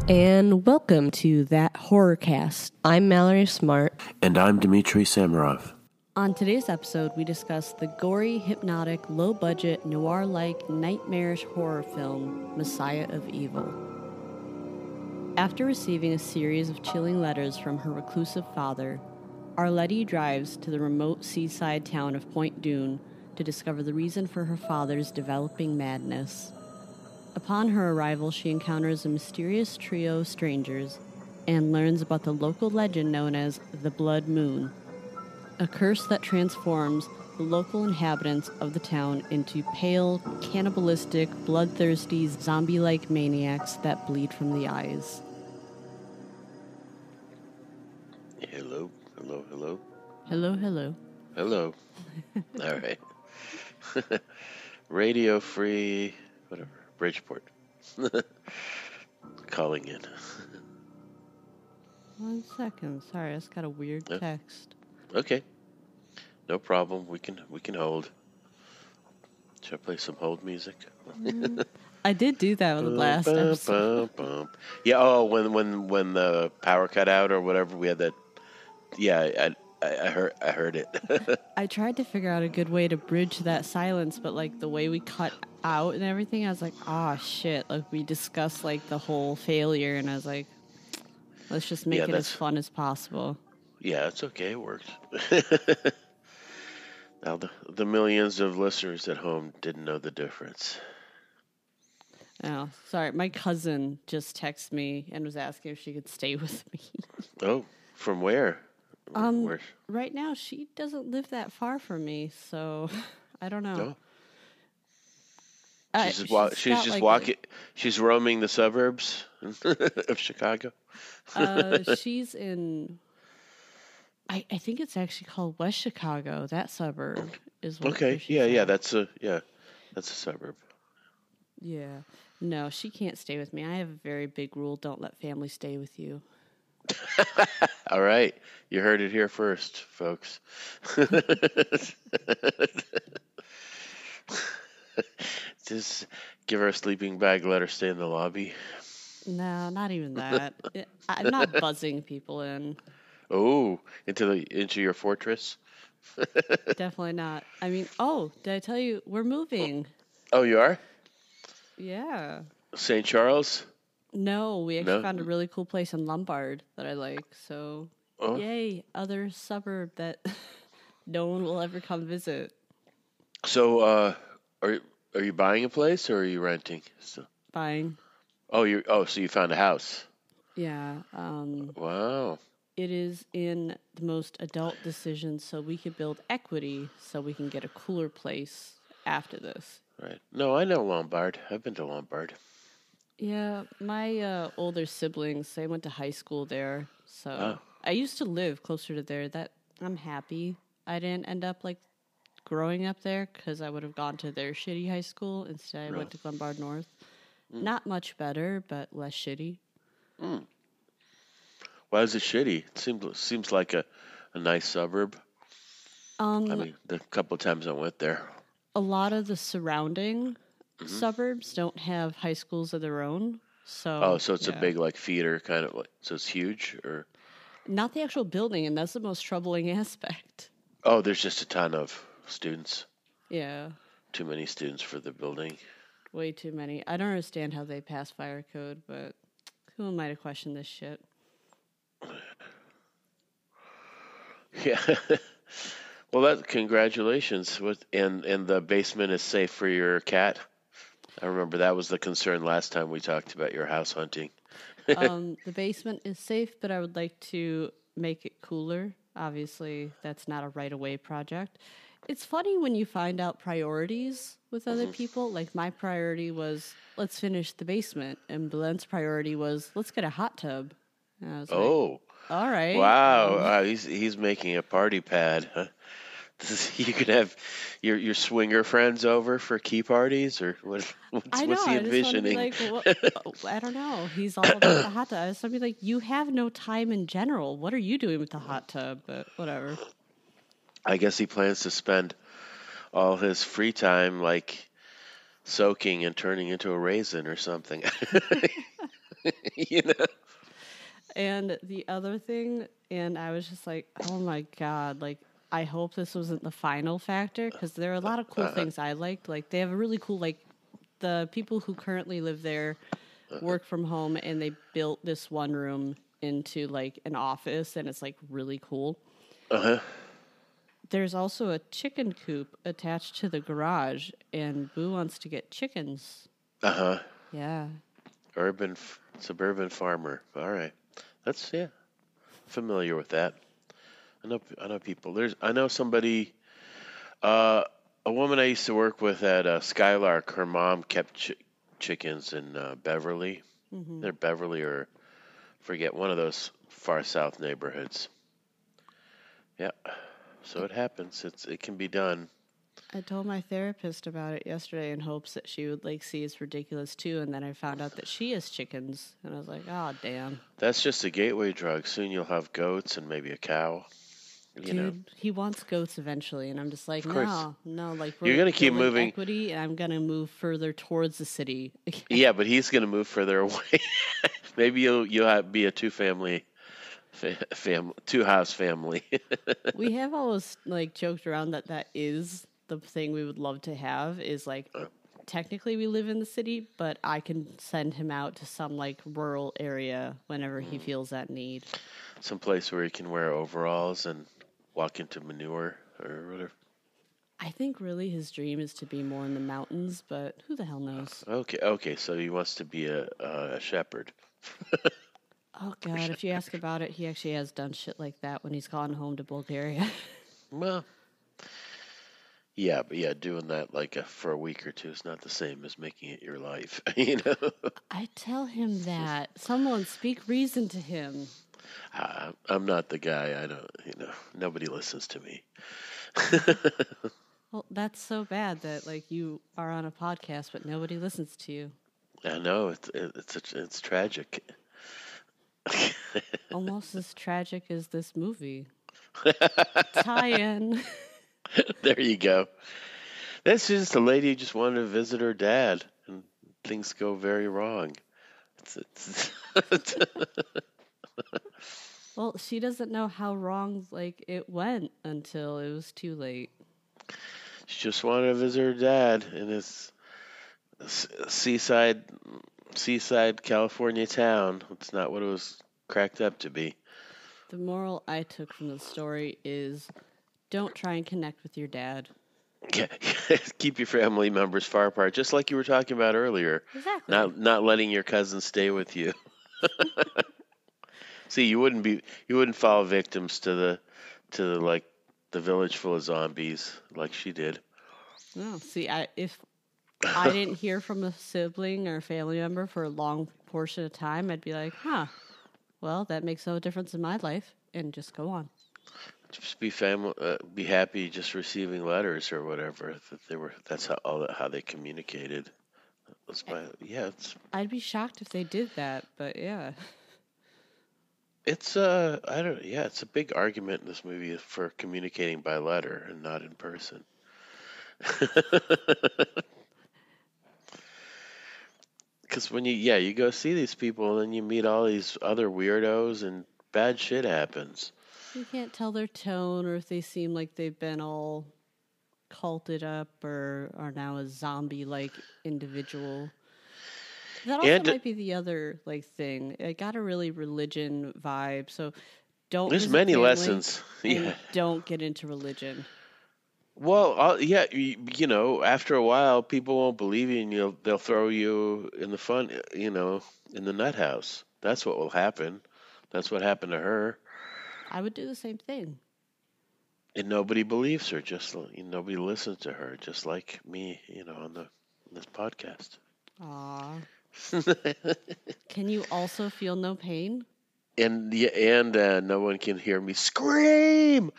And welcome to That Horrorcast. I'm Mallory Smart. And I'm Dmitry Samarov. On today's episode, we discuss the gory, hypnotic, low-budget, noir-like, nightmarish horror film, Messiah of Evil. After receiving a series of chilling letters from her reclusive father, Arletty drives to the remote seaside town of Point Dune to discover the reason for her father's developing madness. Upon her arrival, she encounters a mysterious trio of strangers and learns about the local legend known as the Blood Moon, a curse that transforms the local inhabitants of the town into pale, cannibalistic, bloodthirsty, zombie-like maniacs that bleed from the eyes. Hello, hello, hello. Hello, hello. Hello. All right. Radio free, whatever. Bridgeport. Calling in. 1 second. Sorry, I just got a weird text. Okay. No problem. We can hold. Should I play some hold music? I did do that with the last episode. Yeah. Oh, when the power cut out or whatever, we had that. Yeah, I heard it. I tried to figure out a good way to bridge that silence, but like the way we cut out and everything, I was like, shit. Like we discussed like the whole failure, and I was like, let's just make it as fun as possible. Yeah, it's okay. It works. Now the millions of listeners at home didn't know the difference. Oh, sorry. My cousin just texted me and was asking if she could stay with me. Oh, from where? Right now she doesn't live that far from me, so I don't know. No. She's just walking. She's roaming the suburbs of Chicago. She's in. I think it's actually called West Chicago. That suburb is what. Okay. Yeah. That's a suburb. Yeah. No, she can't stay with me. I have a very big rule: don't let family stay with you. All right. You heard it here first, folks. Just give her a sleeping bag, let her stay in the lobby. No, not even that. I'm not buzzing people in. Oh, into your fortress? Definitely not. I mean, did I tell you we're moving? Oh, you are? Yeah. St. Charles? No, we actually found a really cool place in Lombard that I like. So, yay, other suburb that no one will ever come visit. So, are you buying a place or are you renting? Buying. So you found a house. Yeah. Wow. It is in the most adult decision, so we could build equity so we can get a cooler place after this. Right. No, I know Lombard. I've been to Lombard. Yeah, my older siblings, they went to high school there, so I used to live closer to there. That I'm happy I didn't end up like growing up there because I would have gone to their shitty high school. Instead, I went to Lombard North. Not much better, but less shitty. Why is it shitty? It seems like a nice suburb. I mean, the couple of times I went there. A lot of the surrounding suburbs don't have high schools of their own. So it's a big like feeder kind of like, so it's huge or not the actual building, and that's the most troubling aspect. Oh, there's just a ton of students. Yeah. Too many students for the building. Way too many. I don't understand how they pass fire code, but who am I to question this shit? Yeah. Well, congratulations. And the basement is safe for your cat. I remember that was the concern last time we talked about your house hunting. The basement is safe, but I would like to make it cooler. Obviously, that's not a right-away project. It's funny when you find out priorities with other people. Like, my priority was, let's finish the basement. And Belen's priority was, let's get a hot tub. And I was like, all right. Wow. He's making a party pad. Huh? You could have your swinger friends over for key parties, or what's he envisioning? I don't know. He's all about the hot tub. So I'd be like, you have no time in general. What are you doing with the hot tub? But whatever. I guess he plans to spend all his free time like soaking and turning into a raisin or something. you know. And the other thing, and I was just like, oh my God, like, I hope this wasn't the final factor because there are a lot of cool things I liked. Like, they have a really cool, like, the people who currently live there work from home and they built this one room into like an office and it's like really cool. Uh-huh. There's also a chicken coop attached to the garage and Boo wants to get chickens. Uh-huh. Yeah. Suburban farmer. All right. That's, yeah, familiar with that. I know people. I know somebody, a woman I used to work with at Skylark. Her mom kept chickens in Beverly. Mm-hmm. They're Beverly or forget one of those far south neighborhoods. Yeah. So it happens. It can be done. I told my therapist about it yesterday in hopes that she would like see it's ridiculous too, and then I found out that she has chickens, and I was like, oh damn. That's just a gateway drug. Soon you'll have goats and maybe a cow. Dude, he wants goats eventually, and I'm just like, Of course. no, like You're gonna keep building moving. equity, and I'm gonna move further towards the city. Yeah, but he's gonna move further away. Maybe you'll be a two-family, two-house family. We have always like joked around that is the thing we would love to have is like technically we live in the city, but I can send him out to some like rural area whenever he feels that need. Some place where he can wear overalls and walk into manure or whatever. I think really his dream is to be more in the mountains, but who the hell knows? Okay. So he wants to be a shepherd. Oh God, if you ask about it, he actually has done shit like that when he's gone home to Bulgaria. Well, yeah, but yeah, doing that like for a week or two is not the same as making it your life, you know. I tell him that. Someone speak reason to him. I'm not the guy. I don't, nobody listens to me. Well, that's so bad that like you are on a podcast, but nobody listens to you. I know it's tragic. Almost as tragic as this movie. Tie-in. There you go. That's just a lady who just wanted to visit her dad, and things go very wrong. Well, she doesn't know how wrong like it went until it was too late. She just wanted to visit her dad in his seaside California town. It's not what it was cracked up to be. The moral I took from the story is don't try and connect with your dad. Keep your family members far apart, just like you were talking about earlier. Exactly. Not letting your cousins stay with you. See, you wouldn't fall victims to the village full of zombies like she did. No, see, if I didn't hear from a sibling or family member for a long portion of time, I'd be like, well, that makes no difference in my life, and just go on. Just be happy just receiving letters or whatever That's how they communicated. I'd be shocked if they did that, but yeah. It's it's a big argument in this movie for communicating by letter and not in person. Because when you go see these people and then you meet all these other weirdos and bad shit happens. You can't tell their tone or if they seem like they've been all culted up or are now a zombie-like individual. That also might be the other thing. I got a really religion vibe, so don't. There's many lessons. Yeah. Don't get into religion. Well, after a while, people won't believe you, and they'll throw you in the in the nut house. That's what will happen. That's what happened to her. I would do the same thing. And nobody believes her. Nobody listens to her. Just like me, on this podcast. Aw. Can you also feel no pain? And no one can hear me scream.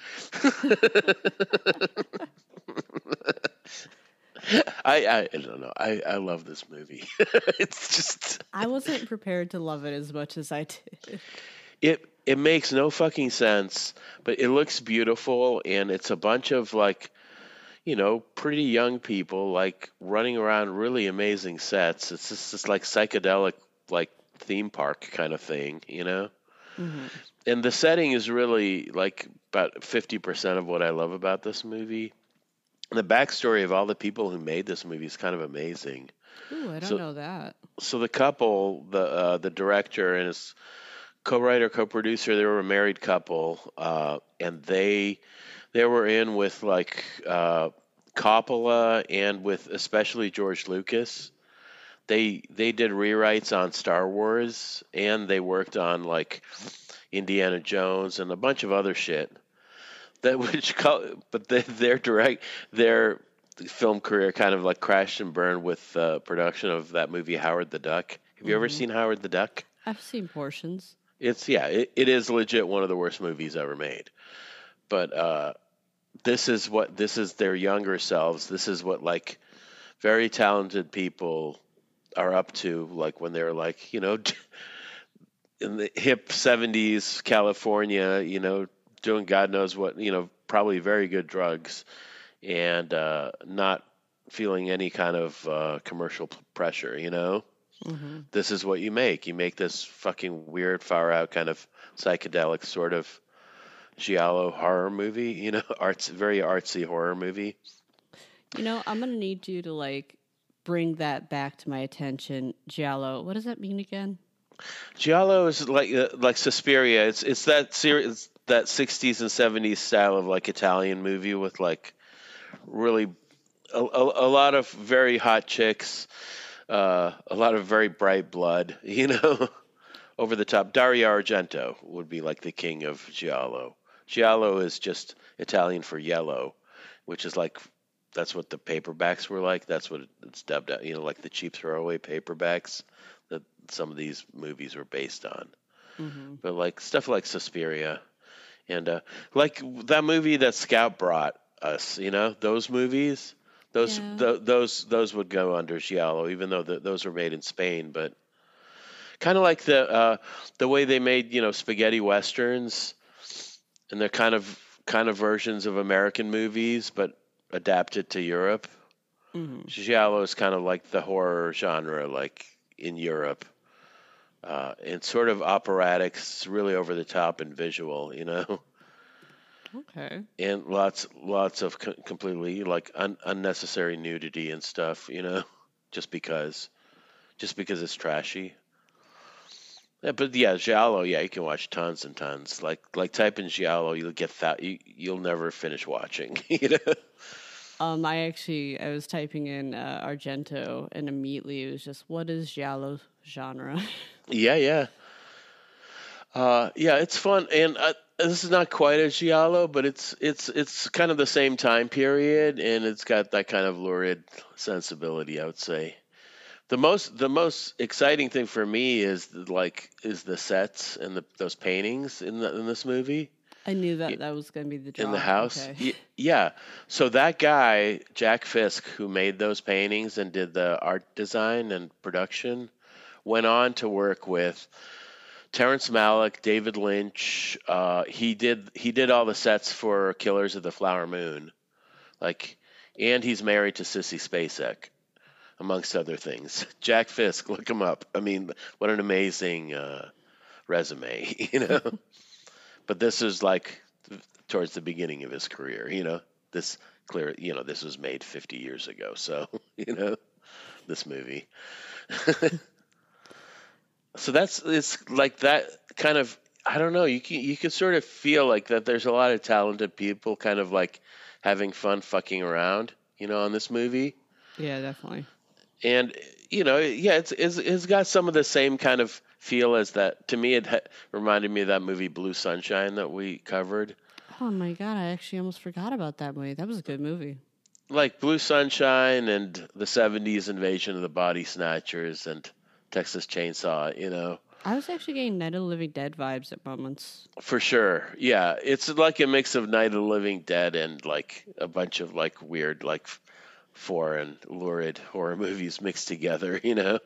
I don't know. I love this movie. It's just I wasn't prepared to love it as much as I did. It makes no fucking sense, but it looks beautiful, and it's a bunch of pretty young people running around really amazing sets. It's just like psychedelic theme park kind of thing, you know? Mm-hmm. And the setting is really like about 50% of what I love about this movie. The backstory of all the people who made this movie is kind of amazing. Ooh, I don't So, know that. so the couple, the director and his co-writer, co-producer, they were a married couple, and they were in with like Coppola and with especially George Lucas. They did rewrites on Star Wars, and they worked on like Indiana Jones and a bunch of other shit. But their film career kind of like crashed and burned with production of that movie Howard the Duck. Have you ever Mm-hmm. seen Howard the Duck? I've seen portions. It is legit one of the worst movies ever made. But this is their younger selves. This is what like very talented people are up to, like when they're like, you know, in the hip 70s California, you know, doing God knows what, you know, probably very good drugs and not feeling any kind of commercial pressure, you know? Mm-hmm. This is what you make. You make this fucking weird, far out kind of psychedelic sort of giallo horror movie, you know, very artsy horror movie. You know, I'm gonna need you to like bring that back to my attention. Giallo. What does that mean again? Giallo is like Suspiria. It's that series, that 60s and 70s style of like Italian movie with like really a lot of very hot chicks, a lot of very bright blood, you know, over the top. Dario Argento would be like the king of Giallo. Giallo is just Italian for yellow, which is like that's what the paperbacks were like. That's what it's dubbed out, you know, like the cheap throwaway paperbacks that some of these movies were based on. Mm-hmm. But like stuff like Suspiria and like that movie that Scout brought us, you know, those movies, Yeah. those would go under Giallo, even though those were made in Spain. But kind of like the way they made, you know, spaghetti westerns, and they're kind of versions of American movies, but adapted to Europe. Mm-hmm. Giallo is kind of like the horror genre, like in Europe. And sort of operatic, it's really over the top and visual, you know, Okay. and lots of completely like unnecessary nudity and stuff, you know, just because it's trashy. Yeah, but yeah, Giallo, yeah, you can watch tons and tons. Like type in Giallo, you'll get that you'll never finish watching, you know. I was typing in Argento, and immediately it was just, what is Giallo genre? Yeah, yeah. Yeah, it's fun, and this is not quite a giallo, but it's kind of the same time period, and it's got that kind of lurid sensibility, I would say. The most exciting thing for me is the sets and those paintings in this movie I knew that that was going to be the in the draw. house. Okay. Yeah, so that guy Jack Fisk, who made those paintings and did the art design and production, went on to work with Terrence Malick, David Lynch. He did all the sets for Killers of the Flower Moon, like, and he's married to Sissy Spacek, amongst other things. Jack Fisk, look him up. I mean, what an amazing resume, you know. But this is like towards the beginning of his career, you know. This was made 50 years ago, so you know, this movie. So it's like that kind of, I don't know, you can sort of feel like that there's a lot of talented people kind of like having fun fucking around, you know, on this movie. Yeah, definitely. And you know, yeah, it's got some of the same kind of feel as that. To me, reminded me of that movie Blue Sunshine that we covered. Oh my god, I actually almost forgot about that movie. That was a good movie. Like Blue Sunshine and the 70s invasion of the Body Snatchers and Texas Chainsaw, you know. I was actually getting Night of the Living Dead vibes at moments. For sure. Yeah, it's like a mix of Night of the Living Dead and like a bunch of like weird like foreign lurid horror movies mixed together, you know.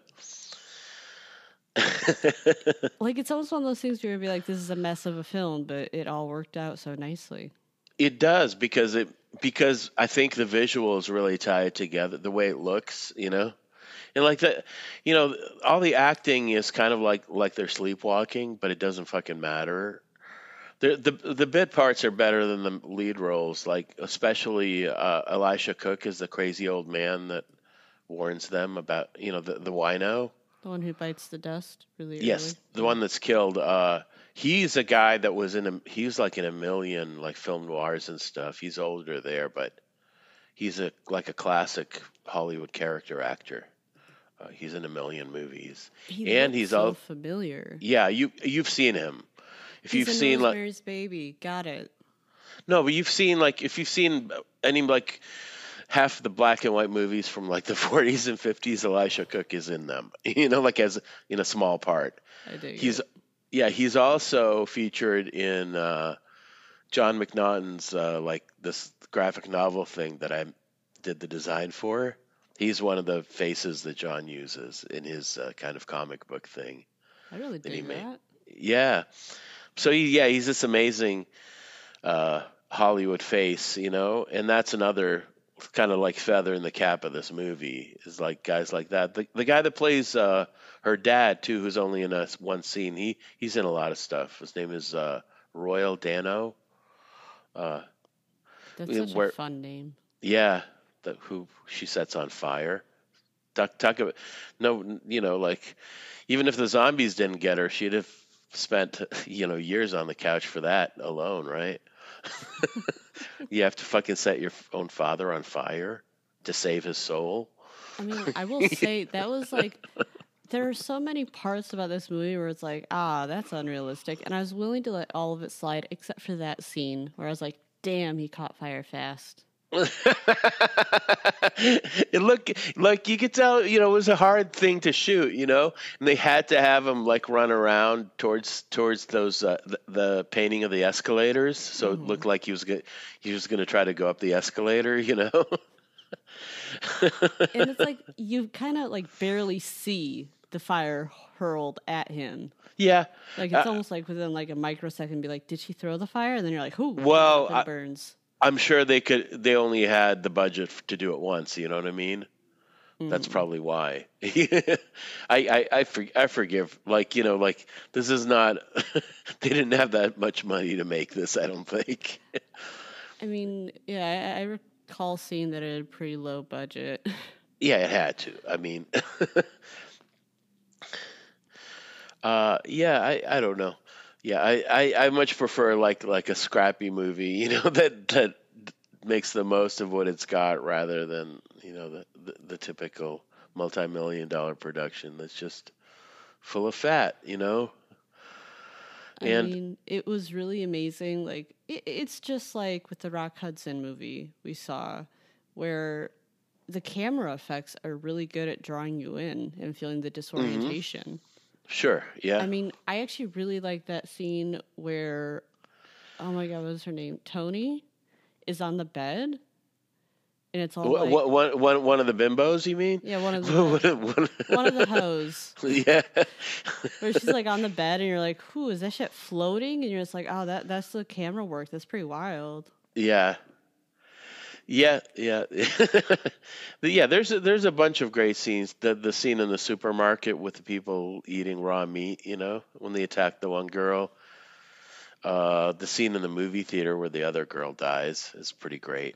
Like, it's almost one of those things where you'd be like, this is a mess of a film, but it all worked out so nicely. It does because I think the visuals really tie it together, the way it looks, you know. And like that, all the acting is kind of like they're sleepwalking, but it doesn't fucking matter. The bit parts are better than the lead roles, like especially Elisha Cook is the crazy old man that warns them about the wino. The one who bites the dust really Yes, early. the one that's killed. He's a guy that was he's like in a million like film noirs and stuff. He's older there, but he's like a classic Hollywood character actor. He's in a million movies, He and looks he's so all familiar. yeah. You've seen him. If He's you've in seen like Rosemary's Baby. Got it. no, but you've seen like if you've seen any like half the black and white movies from like the 40s and 50s, Elisha Cook is in them. Like as in a small part. I dig He's it. yeah, he's also featured in John McNaughton's like this graphic novel thing that I did the design for. He's one of the faces that John uses in his kind of comic book thing I really that he dig made. that. Yeah. So he's this amazing Hollywood face, and that's another kind of like feather in the cap of this movie is like guys like that. The guy that plays her dad too, who's only in one scene, he's in a lot of stuff. His name is Royal Dano. That's such a fun name. Yeah, who she sets on fire. Talk about no, like even if the zombies didn't get her, she'd have spent years on the couch for that alone, right? You have to fucking set your own father on fire to save his soul. I mean, I will say that was like there are so many parts about this movie where it's like, that's unrealistic, and I was willing to let all of it slide except for that scene where I was like, damn, he caught fire fast. It looked like you could tell, it was a hard thing to shoot, and they had to have him like run around towards those the painting of the escalators, so it looked like he was going to try to go up the escalator, And it's like you kind of like barely see the fire hurled at him. Yeah, like it's almost like within like a microsecond, be like, did she throw the fire? And then you're like, whoo, well, it burns. I'm sure they only had the budget to do it once. You know what I mean? That's probably why. I forgive. Like like this is not. They didn't have that much money to make this. I don't think. I mean, yeah, I recall seeing that it had a pretty low budget. Yeah, it had to. I mean, yeah, I don't know. Yeah, I much prefer like a scrappy movie, that makes the most of what it's got rather than the typical multi-million-dollar production that's just full of fat. I mean, it was really amazing. Like it's just like with the Rock Hudson movie we saw, where the camera effects are really good at drawing you in and feeling the disorientation. Sure, yeah. I mean, I actually really like that scene where, oh my God, what was her name? Tony is on the bed, and it's all like... One of the bimbos, you mean? Yeah, one of the hoes. Yeah. Where she's like on the bed, and you're like, "Who is that shit floating?" And you're just like, "Oh, that's the camera work. That's pretty wild." Yeah. Yeah. Yeah, there's a bunch of great scenes. The scene in the supermarket with the people eating raw meat, when they attack the one girl. The scene in the movie theater where the other girl dies is pretty great.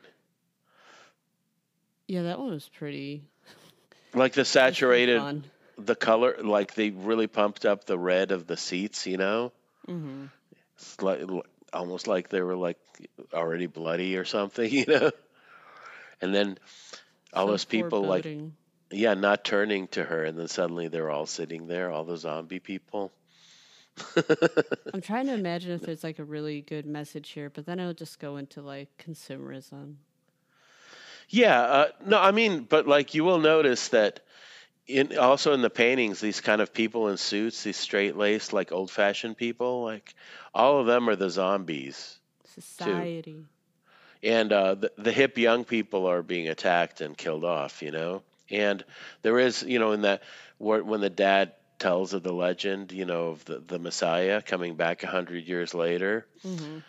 Yeah, that one was pretty. Like the saturated, the color, like they really pumped up the red of the seats, Mm-hmm. It's like almost like they were like already bloody or something, And then all those people foreboding. Not turning to her, and then suddenly they're all sitting there, all the zombie people. I'm trying to imagine if there's like a really good message here, but then it'll just go into like consumerism. Yeah, no, I mean, but like you will notice that also in the paintings, these kind of people in suits, these straight-laced, like old-fashioned people, like all of them are the zombies. Society. Too. And the hip young people are being attacked and killed off, And there is, in that when the dad tells of the legend, of the Messiah coming back 100 years later, mm-hmm.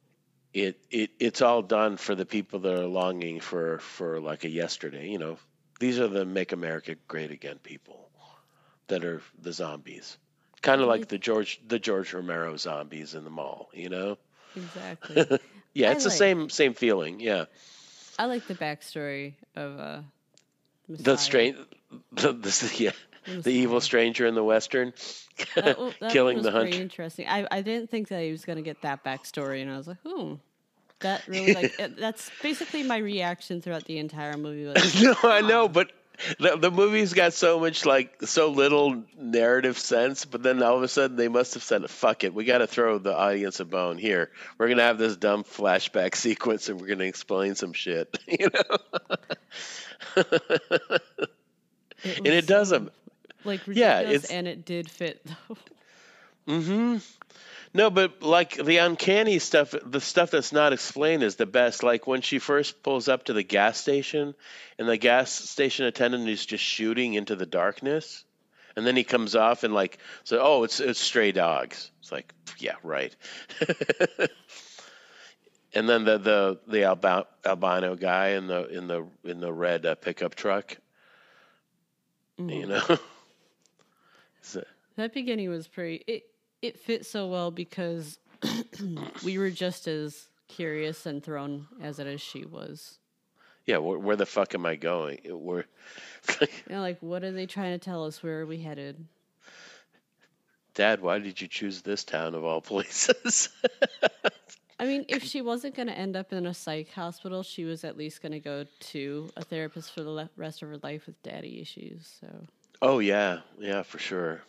it's all done for the people that are longing for like a yesterday, These are the Make America Great Again people that are the zombies. Kind of like Like, the George Romero zombies in the mall, exactly. Yeah, I it's the like same feeling. Yeah, I like the backstory of the Messiah. strange, yeah, The the evil Messiah. stranger in the western, That one killing was the pretty hunter. interesting. I didn't think that he was going to get that backstory, and I was like, that really that's basically my reaction throughout the entire movie was, No, I know, huh. but the movie's got so much so little narrative sense. But then all of a sudden, they must have said, "Fuck it, we got to throw the audience a bone here. We're gonna have this dumb flashback sequence, and we're gonna explain some shit." And It was it does so them. like Yeah, ridiculous, it's and it did fit though. no, but like the uncanny stuff, the stuff that's not explained is the best. Like when she first pulls up to the gas station, and the gas station attendant is just shooting into the darkness. And then he comes off and like so oh it's stray dogs. It's like yeah right. And then the albino guy in the red pickup truck, you Mhm. know. So- That beginning was pretty. It fit so well because we were just as curious and thrown as she was. yeah, where the fuck am I going? Like, what are they trying to tell us? Where are we headed? Dad, why did you choose this town of all places? I mean, if she wasn't going to end up in a psych hospital, she was at least going to go to a therapist for the rest of her life with daddy issues. So, Oh yeah, for sure.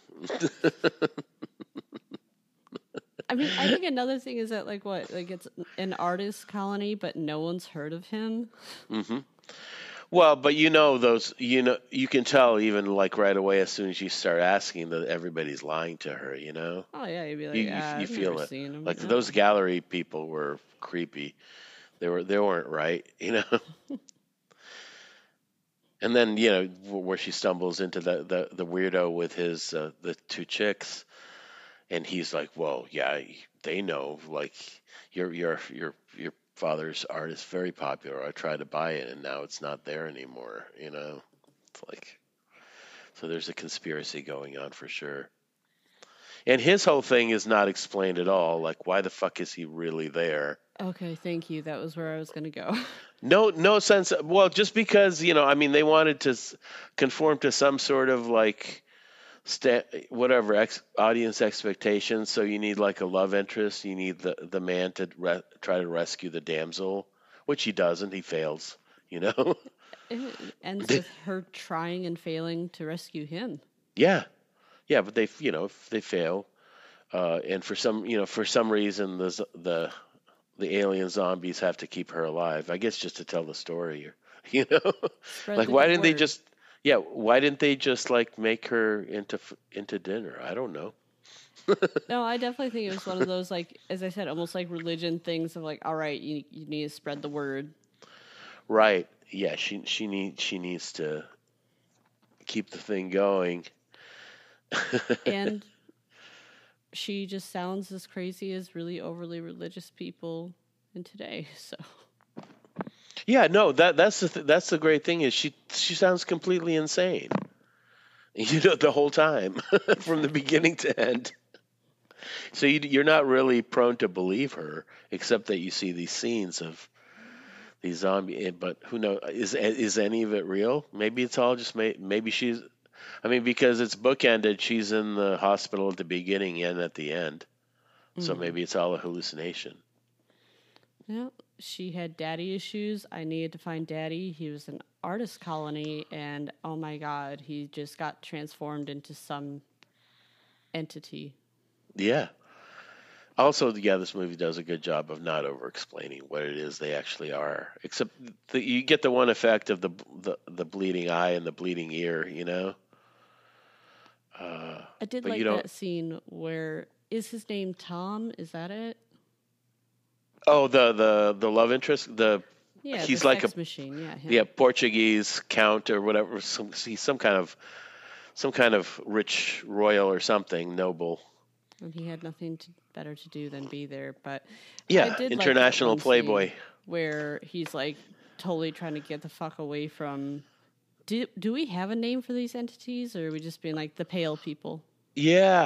I mean, I think another thing is that, like it's an artist colony, but no one's heard of him. Well, but you can tell even like right away as soon as you start asking that everybody's lying to her. Oh, yeah, you'd be You like, you, you I've feel never it. seen him. Like No. those gallery people were creepy. They weren't right. And then where she stumbles into the weirdo with his the two chicks, and he's like, well, yeah, they know. Like your father's art is very popular. I tried to buy it, and now it's not there anymore. It's like so. There's a conspiracy going on for sure. And his whole thing is not explained at all. Like, why the fuck is he really there? Okay, thank you. That was where I was going to go. No sense. Well, just because I mean, they wanted to conform to some sort of like whatever audience expectations. So you need like a love interest. You need the man to try to rescue the damsel, which he doesn't. He fails. It ends with her trying and failing to rescue him. Yeah, yeah, but if they fail, and for some reason the alien zombies have to keep her alive. I guess just to tell the story, you know, Spread like the why good didn't they word. just yeah why didn't they just like make her into dinner? I don't know. No, I definitely think it was one of those, like, as I said, almost like religion things of like, all right, you need to spread the word. Right? Yeah, she needs to keep the thing going. And she just sounds as crazy as really overly religious people in today. So, Yeah, no, that's the great thing is she sounds completely insane. The whole time from the exactly. beginning to end. So you're not really prone to believe her, except that you see these scenes of these zombie. But who knows? Is any of it real? Maybe it's all just maybe she's. I mean, because it's bookended. She's in the hospital at the beginning and at the end. So Mm. maybe it's all a hallucination. Yeah, she had daddy issues. I needed to find daddy. He was an artist colony, and oh my god, he just got transformed into some entity. Yeah. Also, yeah, this movie does a good job of not over-explaining what it is they actually are. Except you get the one effect of the bleeding eye and the bleeding ear. I did But you like don't. that scene where is his name Tom? Is that it? Oh, the love interest. Yeah, the He's like a sex machine. Yeah, yeah him. Portuguese count or whatever. He's some kind of rich royal or something noble. And he had nothing better to do than be there. But I Yeah, did like that international one scene playboy. where he's like totally trying to get the fuck away from Do we have a name for these entities, or are we just being like the pale people? Yeah.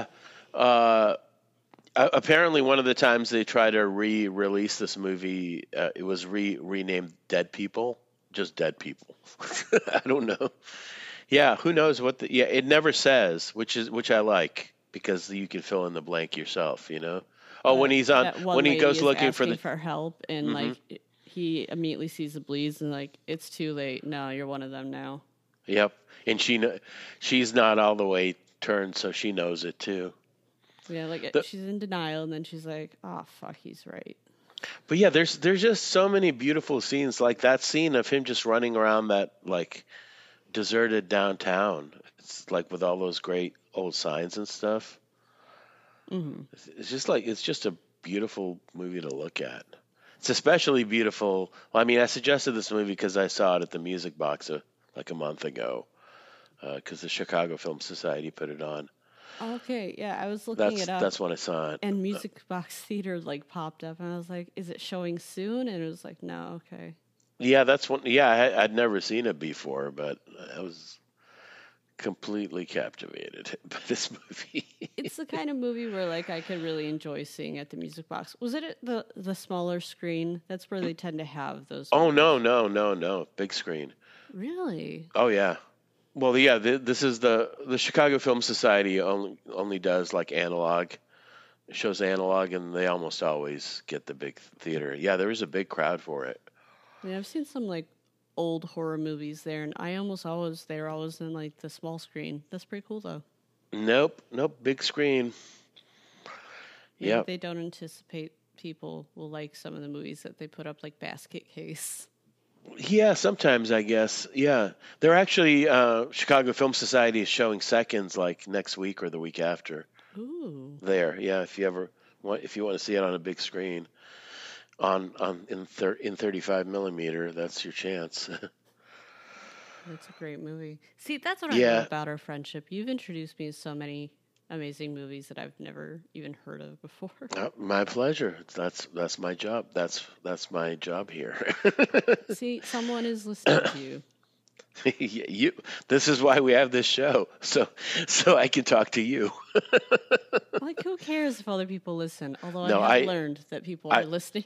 Apparently, one of the times they try to re-release this movie, it was renamed Dead People, just Dead People. I don't know. Yeah, who knows what the? Yeah, it never says, which I like because you can fill in the blank yourself. Oh, when he's on, That one when he lady goes is looking asking for the. help, and he immediately sees the bleeds, and like it's too late. No, you're one of them now. Yep, and she's not all the way turned, so she knows it too. Yeah, like she's in denial, and then she's like, "Oh fuck, he's right." But yeah, there's just so many beautiful scenes, like that scene of him just running around that like deserted downtown. It's like with all those great old signs and stuff. Mm-hmm. It's just a beautiful movie to look at. It's especially beautiful. Well, I mean, I suggested this movie because I saw it at the Music Box like a month ago, because the Chicago Film Society put it on. Okay, yeah, I was looking it up. That's when I saw it. And Music Box Theater like popped up, and I was like, "Is it showing soon?" And it was like, "No, okay." Yeah, that's one. Yeah, I'd never seen it before, but I was completely captivated by this movie. It's the kind of movie where like I could really enjoy seeing at the Music Box. Was it at the smaller screen? That's where they tend to have those. Oh movies. no, big screen. Really? Oh yeah. Well, yeah. This is the Chicago Film Society only does like analog. It shows analog, and they almost always get the big theater. Yeah, there was a big crowd for it. I mean, I've seen some like old horror movies there, and they're always in like the small screen. That's pretty cool though. Nope, big screen. Maybe they don't anticipate people will like some of the movies that they put up, like Basket Case. Yeah, sometimes I guess. Yeah, they're actually Chicago Film Society is showing seconds like next week or the week after. Ooh. There, yeah. If you want to see it on a big screen, in 35 millimeter, that's your chance. That's a great movie. See, that's what I Yeah. love about our friendship. You've introduced me to so many amazing movies that I've never even heard of before. My pleasure. That's my job. That's my job here. See, someone is listening to you. you. This is why we have this show, so I can talk to you. Like, who cares if other people listen? Although No, I have learned that people are listening.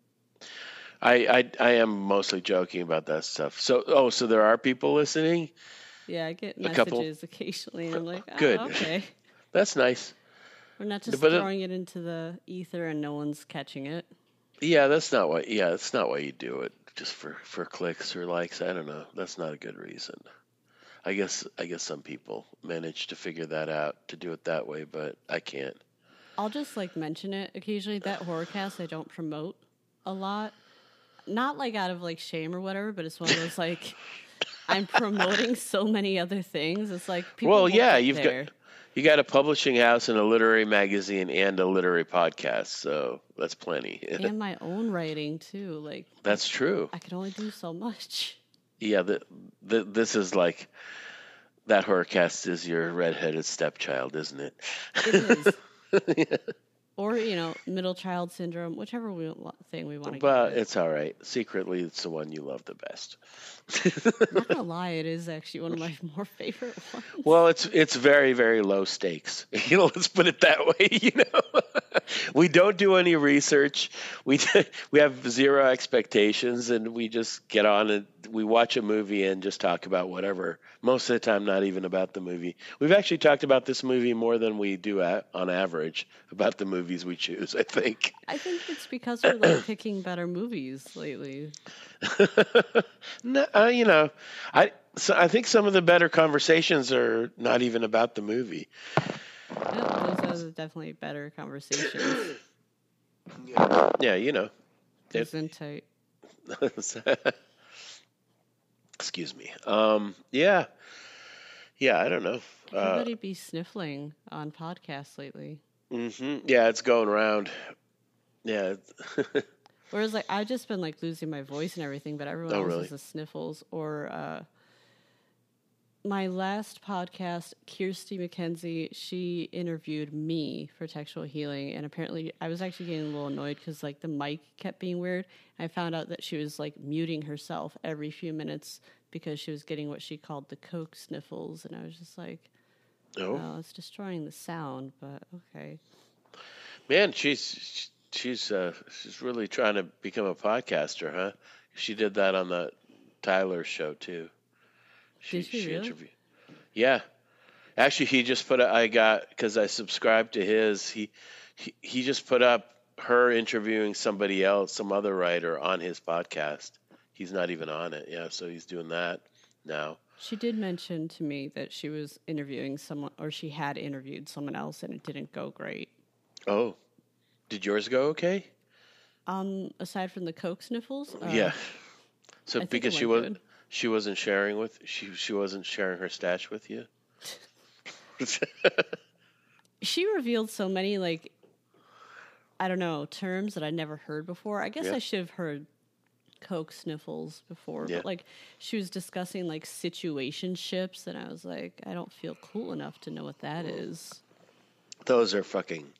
I am mostly joking about that stuff. So there are people listening. Yeah, I get couple. messages occasionally, and I'm like, oh, Good. okay. That's nice. We're not just throwing it into the ether and no one's catching it. Yeah, that's not why. Yeah, that's not why you do it. Just for clicks or likes. I don't know. That's not a good reason. I guess some people manage to figure that out to do it that way, but I can't. I'll just like mention it occasionally. That Horrorcast I don't promote a lot. Not like out of like shame or whatever, but it's one of those like I'm promoting so many other things. It's like people. Well, yeah, you got a publishing house and a literary magazine and a literary podcast, so that's plenty. And my own writing too. Like that's true. I can only do so much. Yeah, this is like that Horrorcast is your redheaded stepchild, isn't it? It is. Yeah. Or, middle child syndrome, whichever thing we want to get. But it's all right. Secretly, it's the one you love the best. I'm not going to lie, it is actually one of my more favorite ones. Well, it's very, very low stakes. Let's put it that way, We don't do any research. We have zero expectations, and we just get on and we watch a movie and just talk about whatever. Most of the time, not even about the movie. We've actually talked about this movie more than we do on average about the movies we choose, I think. I think it's because we're like picking better movies lately. No, I think some of the better conversations are not even about the movie. No, those are definitely better conversations. Yeah, Gesundheit. Excuse me. Yeah, I don't know. Everybody be sniffling on podcasts lately. Mm-hmm. Yeah, it's going around. Yeah. Whereas, like, I've just been, like, losing my voice and everything, but everyone else really? has the sniffles. Or my last podcast, Kirsty McKenzie, she interviewed me for Textual Healing, and apparently I was actually getting a little annoyed because, like, the mic kept being weird. I found out that she was, like, muting herself every few minutes because she was getting what she called the Coke sniffles, and I was just like, Oh, oh, it's destroying the sound, but okay. man, she's really trying to become a podcaster, huh? She did that on the Tyler show too. Did she really? Interviewed. Yeah, actually, he just put. I got because I subscribed to his. He just put up her interviewing somebody else, some other writer, on his podcast. He's not even on it. Yeah, so he's doing that now. She did mention to me that she was interviewing someone, or she had interviewed someone else, and it didn't go great. Oh, did yours go okay? Aside from the Coke sniffles, Yeah. So I think because it went good. she wasn't sharing with she wasn't sharing her stash with you. She revealed so many, like, I don't know, terms that I'd never heard before. I guess Yeah. I should have heard Coke sniffles before, Yeah. but like she was discussing like situationships, and I was like, I don't feel cool enough to know what that is. Those are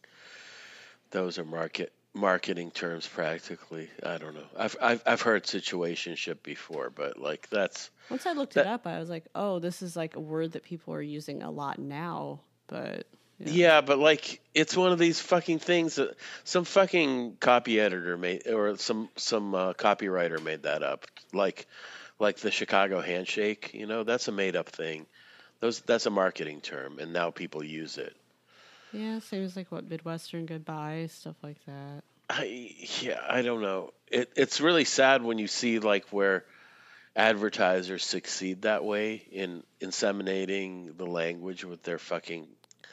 marketing terms practically. I don't know. I've heard situationship before, but like that's Once I looked it up, I was like, oh, this is like a word that people are using a lot now, but yeah, but like it's one of these fucking things that some fucking copy editor made or some copywriter made that up. Like the Chicago handshake, that's a made up thing. That's a marketing term, and now people use it. yeah, seems like what Midwestern goodbye, stuff like that. I don't know. It's really sad when you see like where advertisers succeed that way in inseminating the language with their fucking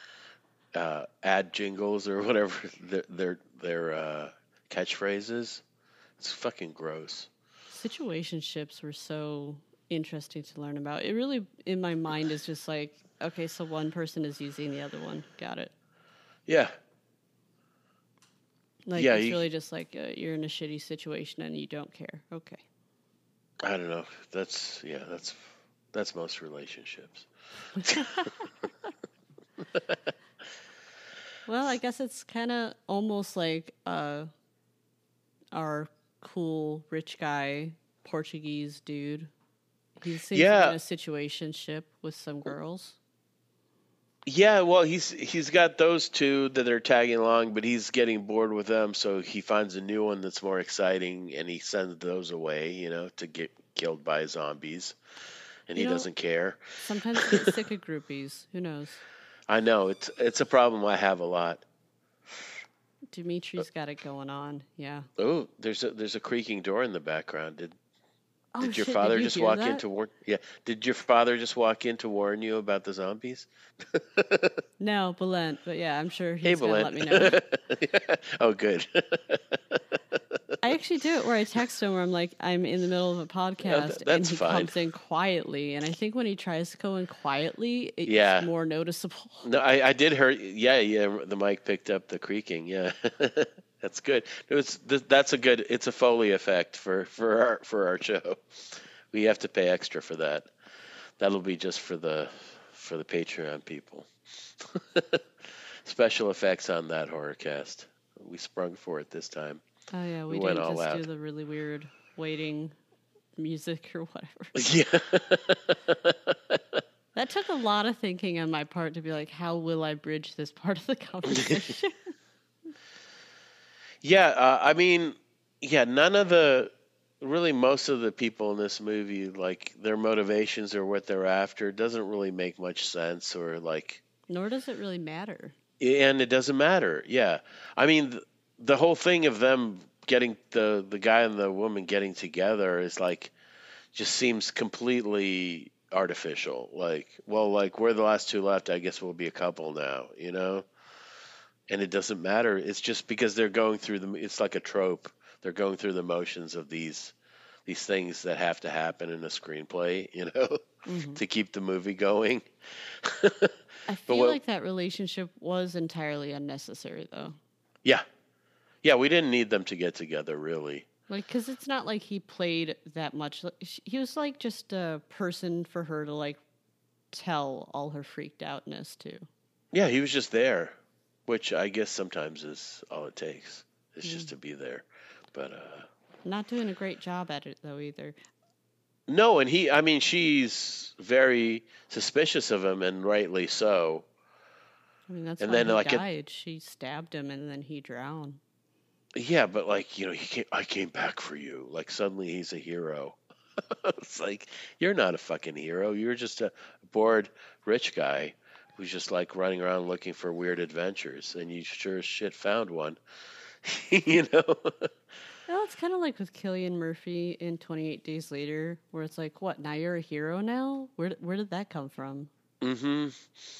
ad jingles or whatever their catchphrases. It's fucking gross. Situationships were so interesting to learn about. It really, in my mind, is just like, okay, so one person is using the other one. Got it. Yeah. Like, Yeah, it's really just like you're in a shitty situation and you don't care. Okay. I don't know. That's most relationships. Well, I guess it's kind of almost like our cool rich guy Portuguese dude. He seems to be in a situationship with some girls. Yeah, well, he's got those two that are tagging along, but he's getting bored with them, so he finds a new one that's more exciting, and he sends those away, to get killed by zombies, and he doesn't care. Sometimes you get sick of groupies. Who knows? I know it's a problem I have a lot. Dimitri's got it going on. Yeah. Oh, there's a creaking door in the background. Did your shit, father did you just hear walk that? in to warn? Yeah. Did your father just walk in to warn you about the zombies? No, Belent. But yeah, I'm sure Hey, he's going to let me know. Belent. Oh, good. I actually do it where I text him where I'm like, I'm in the middle of a podcast, and he comes in quietly. And I think when he tries to go in quietly, it's more noticeable. No, I did hear. Yeah. The mic picked up the creaking. Yeah. That's good. That's a good. It's a Foley effect for our show. We have to pay extra for that. That'll be just for the Patreon people. Special effects on that horror cast. We sprung for it this time. Oh yeah, we didn't just do the really weird waiting music or whatever. Yeah. That took a lot of thinking on my part to be like, how will I bridge this part of the conversation? Yeah, most of the people in this movie, like their motivations or what they're after doesn't really make much sense, or like. Nor does it really matter. And it doesn't matter. Yeah, I mean, the whole thing of them getting the guy and the woman getting together is like, just seems completely artificial. Like, well, like we're the last two left. I guess we'll be a couple now, And it doesn't matter. It's just because they're going through it's like a trope. They're going through the motions of these things that have to happen in a screenplay, to keep the movie going. I feel like that relationship was entirely unnecessary, though. Yeah. Yeah, we didn't need them to get together, really. Like, because it's not like he played that much. He was like just a person for her to like tell all her freaked outness to. Yeah, he was just there, which I guess sometimes is all it takes. It's just to be there. But not doing a great job at it though either. No, and I mean, she's very suspicious of him, and rightly so. I mean, that's And why then, he like, died. She stabbed him and then he drowned. yeah, but like, I came back for you. Like, suddenly he's a hero. It's like, you're not a fucking hero. You're just a bored rich guy who's just like running around looking for weird adventures, and you sure as shit found one. you know? Well, it's kind of like with Cillian Murphy in 28 Days Later, where it's like, what, now you're a hero now? Where did that come from? Mm-hmm.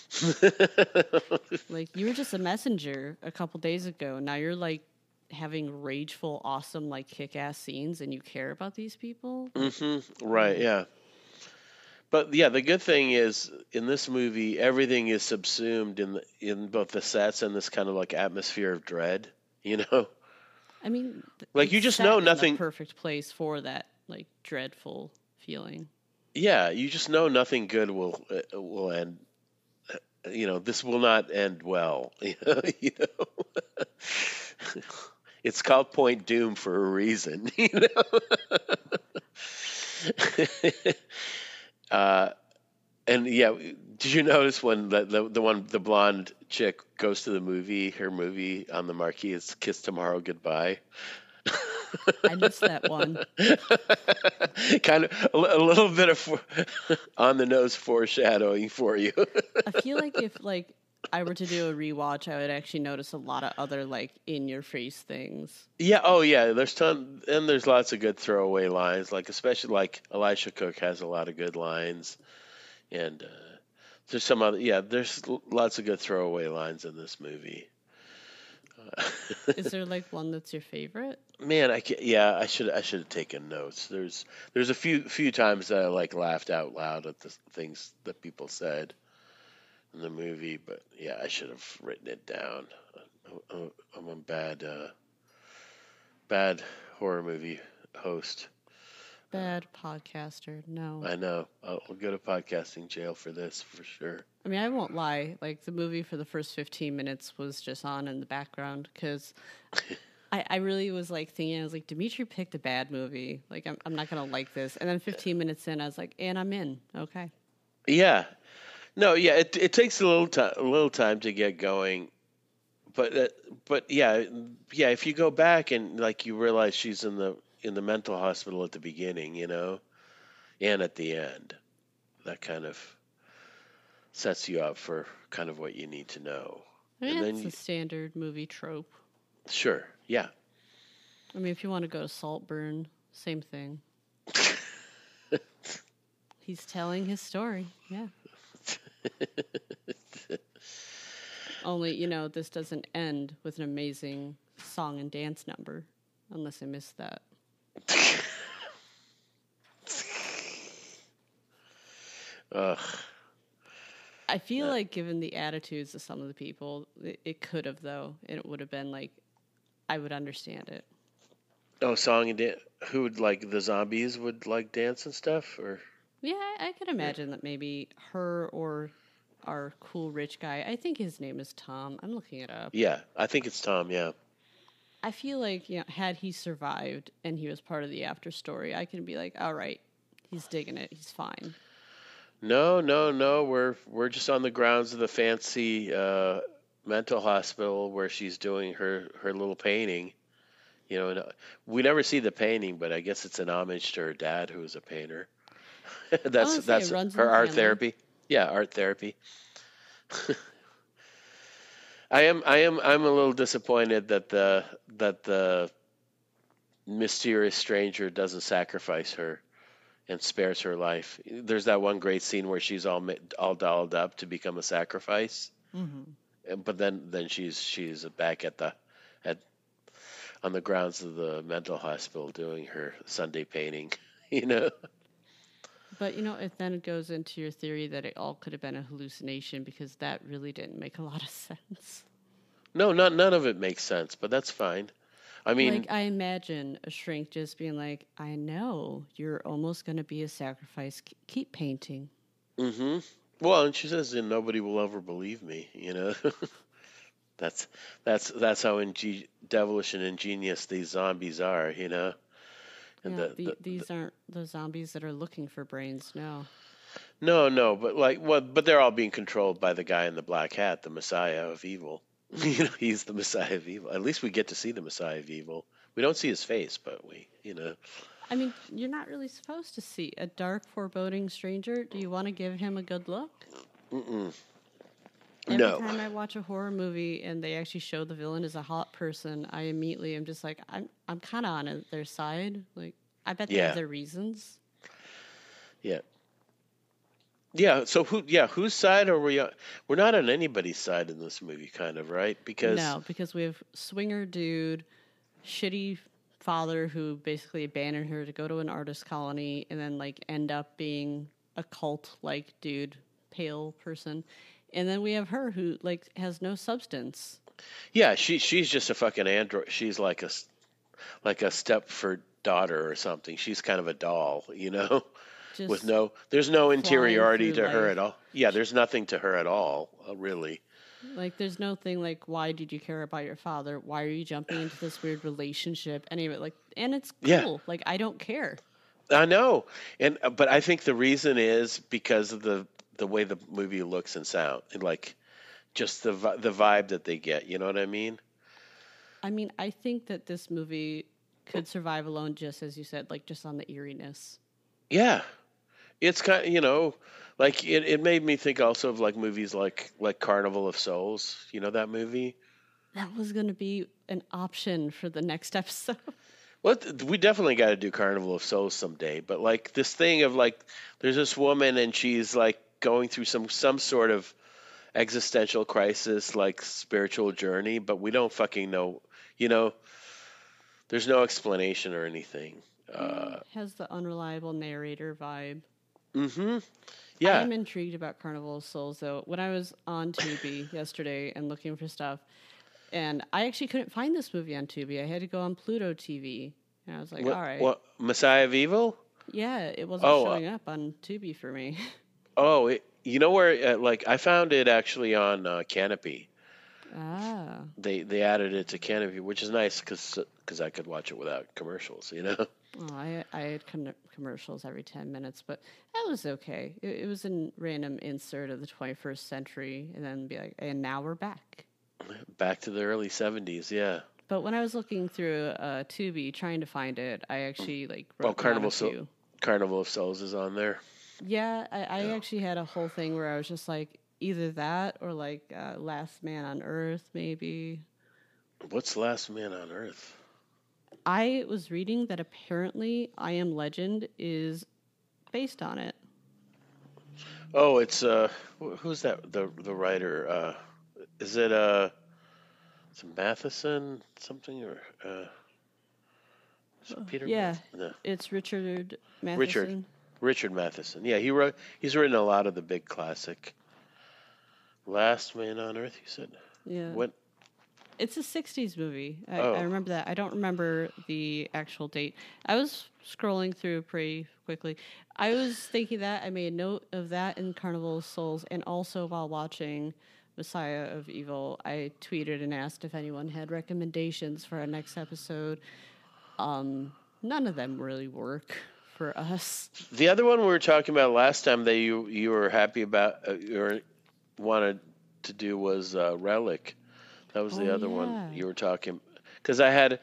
Like, you were just a messenger a couple days ago. Now you're like having rageful, awesome, like kick-ass scenes, and you care about these people? Mm-hmm. Right, yeah. But yeah, the good thing is in this movie, everything is subsumed in both the sets and this kind of like atmosphere of dread. You know, I mean, like you it's just set know in the nothing. perfect place for that, like, dreadful feeling. Yeah, you just know nothing good will end. This will not end well. You know? It's called Point Doom for a reason. uh, and yeah, did you notice when the blonde chick goes to the movie? Her movie on the marquee is "Kiss Tomorrow Goodbye." I missed that one. Kind of a little bit of on the nose foreshadowing for you. I feel like if like I were to do a rewatch, I would actually notice a lot of other like in your face things. Yeah, oh yeah, there's lots of good throwaway lines, like especially like Elisha Cook has a lot of good lines, and there's some other there's lots of good throwaway lines in this movie. Is there like one that's your favorite? Man, I should have taken notes. There's a few times that I like laughed out loud at the things that people said in the movie, but yeah, I should have written it down. I'm a bad horror movie host. Bad podcaster. No. I know. I'll go to podcasting jail for this for sure. I mean, I won't lie. Like, the movie for the first 15 minutes was just on in the background because I really was like thinking, I was like, Dimitri picked a bad movie. Like, I'm not going to like this. And then 15 minutes in, I was like, and I'm in. Okay. Yeah. No, yeah, it takes a little time to get going. But yeah, if you go back and like you realize she's in the mental hospital at the beginning, and at the end, that kind of sets you up for kind of what you need to know. I mean, And then it's a standard movie trope. sure, yeah. I mean, if you want to go to Saltburn, same thing. He's telling his story. Yeah. Only, this doesn't end with an amazing song and dance number, unless I missed that. Ugh. I feel like, given the attitudes of some of the people, it could have, though, and it would have been like, I would understand it. Oh, song and dance. Who would like the zombies would like dance and stuff, or Yeah, I could imagine that maybe her or our cool rich guy. I think his name is Tom. I'm looking it up. yeah, I think it's Tom. Yeah. I feel like, had he survived and he was part of the after story, I can be like, all right, he's digging it. He's fine. No. We're just on the grounds of the fancy mental hospital where she's doing her little painting. And we never see the painting, but I guess it's an homage to her dad, who was a painter. that's her art therapy. Yeah, art therapy. I'm a little disappointed that the mysterious stranger doesn't sacrifice her and spares her life. There's that one great scene where she's all dolled up to become a sacrifice, but then she's back at on the grounds of the mental hospital doing her Sunday painting. But, it then goes into your theory that it all could have been a hallucination, because that really didn't make a lot of sense. No, none of it makes sense, but that's fine. I mean, like, I imagine a shrink just being like, I know you're almost going to be a sacrifice. Keep painting. Mm-hmm. Well, and she says, and nobody will ever believe me, That's how devilish and ingenious these zombies are, And Yeah, these aren't the zombies that are looking for brains. No. no, but but they're all being controlled by the guy in the black hat, the Messiah of Evil. He's the Messiah of Evil. At least we get to see the Messiah of Evil. We don't see his face, but we. I mean, you're not really supposed to see a dark, foreboding stranger. Do you want to give him a good look? Mm-mm. Every No. time I watch a horror movie and they actually show the villain as a hot person, I immediately am just like, I'm kind of on their side. Like, I bet they have their reasons. Yeah. Yeah. So whose side are we on? We're not on anybody's side in this movie, kind of, right? Because we have swinger dude, shitty father who basically abandoned her to go to an artist colony and then like end up being a cult like dude, pale person. And then we have her who like has no substance. Yeah, she's just a fucking android. She's like a Stepford daughter or something. She's kind of a doll, Just with there's no interiority through to her life. at all. Yeah, there's nothing to her at all, really. Like, there's no thing like, why did you care about your father? Why are you jumping into this weird relationship? Any of it, like, and it's cool. Yeah. Like, I don't care. I know, but I think the reason is because of the way the movie looks and sound, and like just the vibe that they get. You know what I mean? I mean, I think that this movie could survive alone, just as you said, like, just on the eeriness. Yeah, it's kind of, like it made me think also of like movies like Carnival of Souls. You know that movie? That was going to be an option for the next episode. Well, we definitely got to do Carnival of Souls someday. But like this thing of like, there's this woman and she's like going through some sort of existential crisis, like spiritual journey, but we don't fucking know. There's no explanation or anything. Has the unreliable narrator vibe. Mm-hmm. Yeah. I'm intrigued about Carnival of Souls, though. When I was on Tubi yesterday and looking for stuff, and I actually couldn't find this movie on Tubi. I had to go on Pluto TV. And I was like, all right. What, Messiah of Evil? Yeah, it wasn't showing up on Tubi for me. Oh, you know where? Like I found it actually on Canopy. Ah. They added it to Canopy, which is nice because I could watch it without commercials. Oh, I had commercials every 10 minutes, but that was okay. It was a random insert of the 21st century, and then be like, and now we're back. Back to the early 70s, yeah. But when I was looking through Tubi trying to find it, I actually wrote Carnival of Souls is on there. Yeah, I actually had a whole thing where I was just like, either that or like Last Man on Earth, maybe. What's Last Man on Earth? I was reading that apparently I Am Legend is based on it. Oh, it's who's that? The writer? Is it it's Matheson something or is it Peter? Yeah, No. it's Richard Matheson. Richard Matheson. Yeah, he's written a lot of the big classic. Last Man on Earth, you said? Yeah. What? It's a 60s movie. Oh. I remember that. I don't remember the actual date. I was scrolling through pretty quickly. I was thinking that. I made a note of that in Carnival of Souls, and also while watching Messiah of Evil, I tweeted and asked if anyone had recommendations for our next episode. None of them really work for us. The other one we were talking about last time that you were happy about or wanted to do was Relic. That was the other one you were talking because I have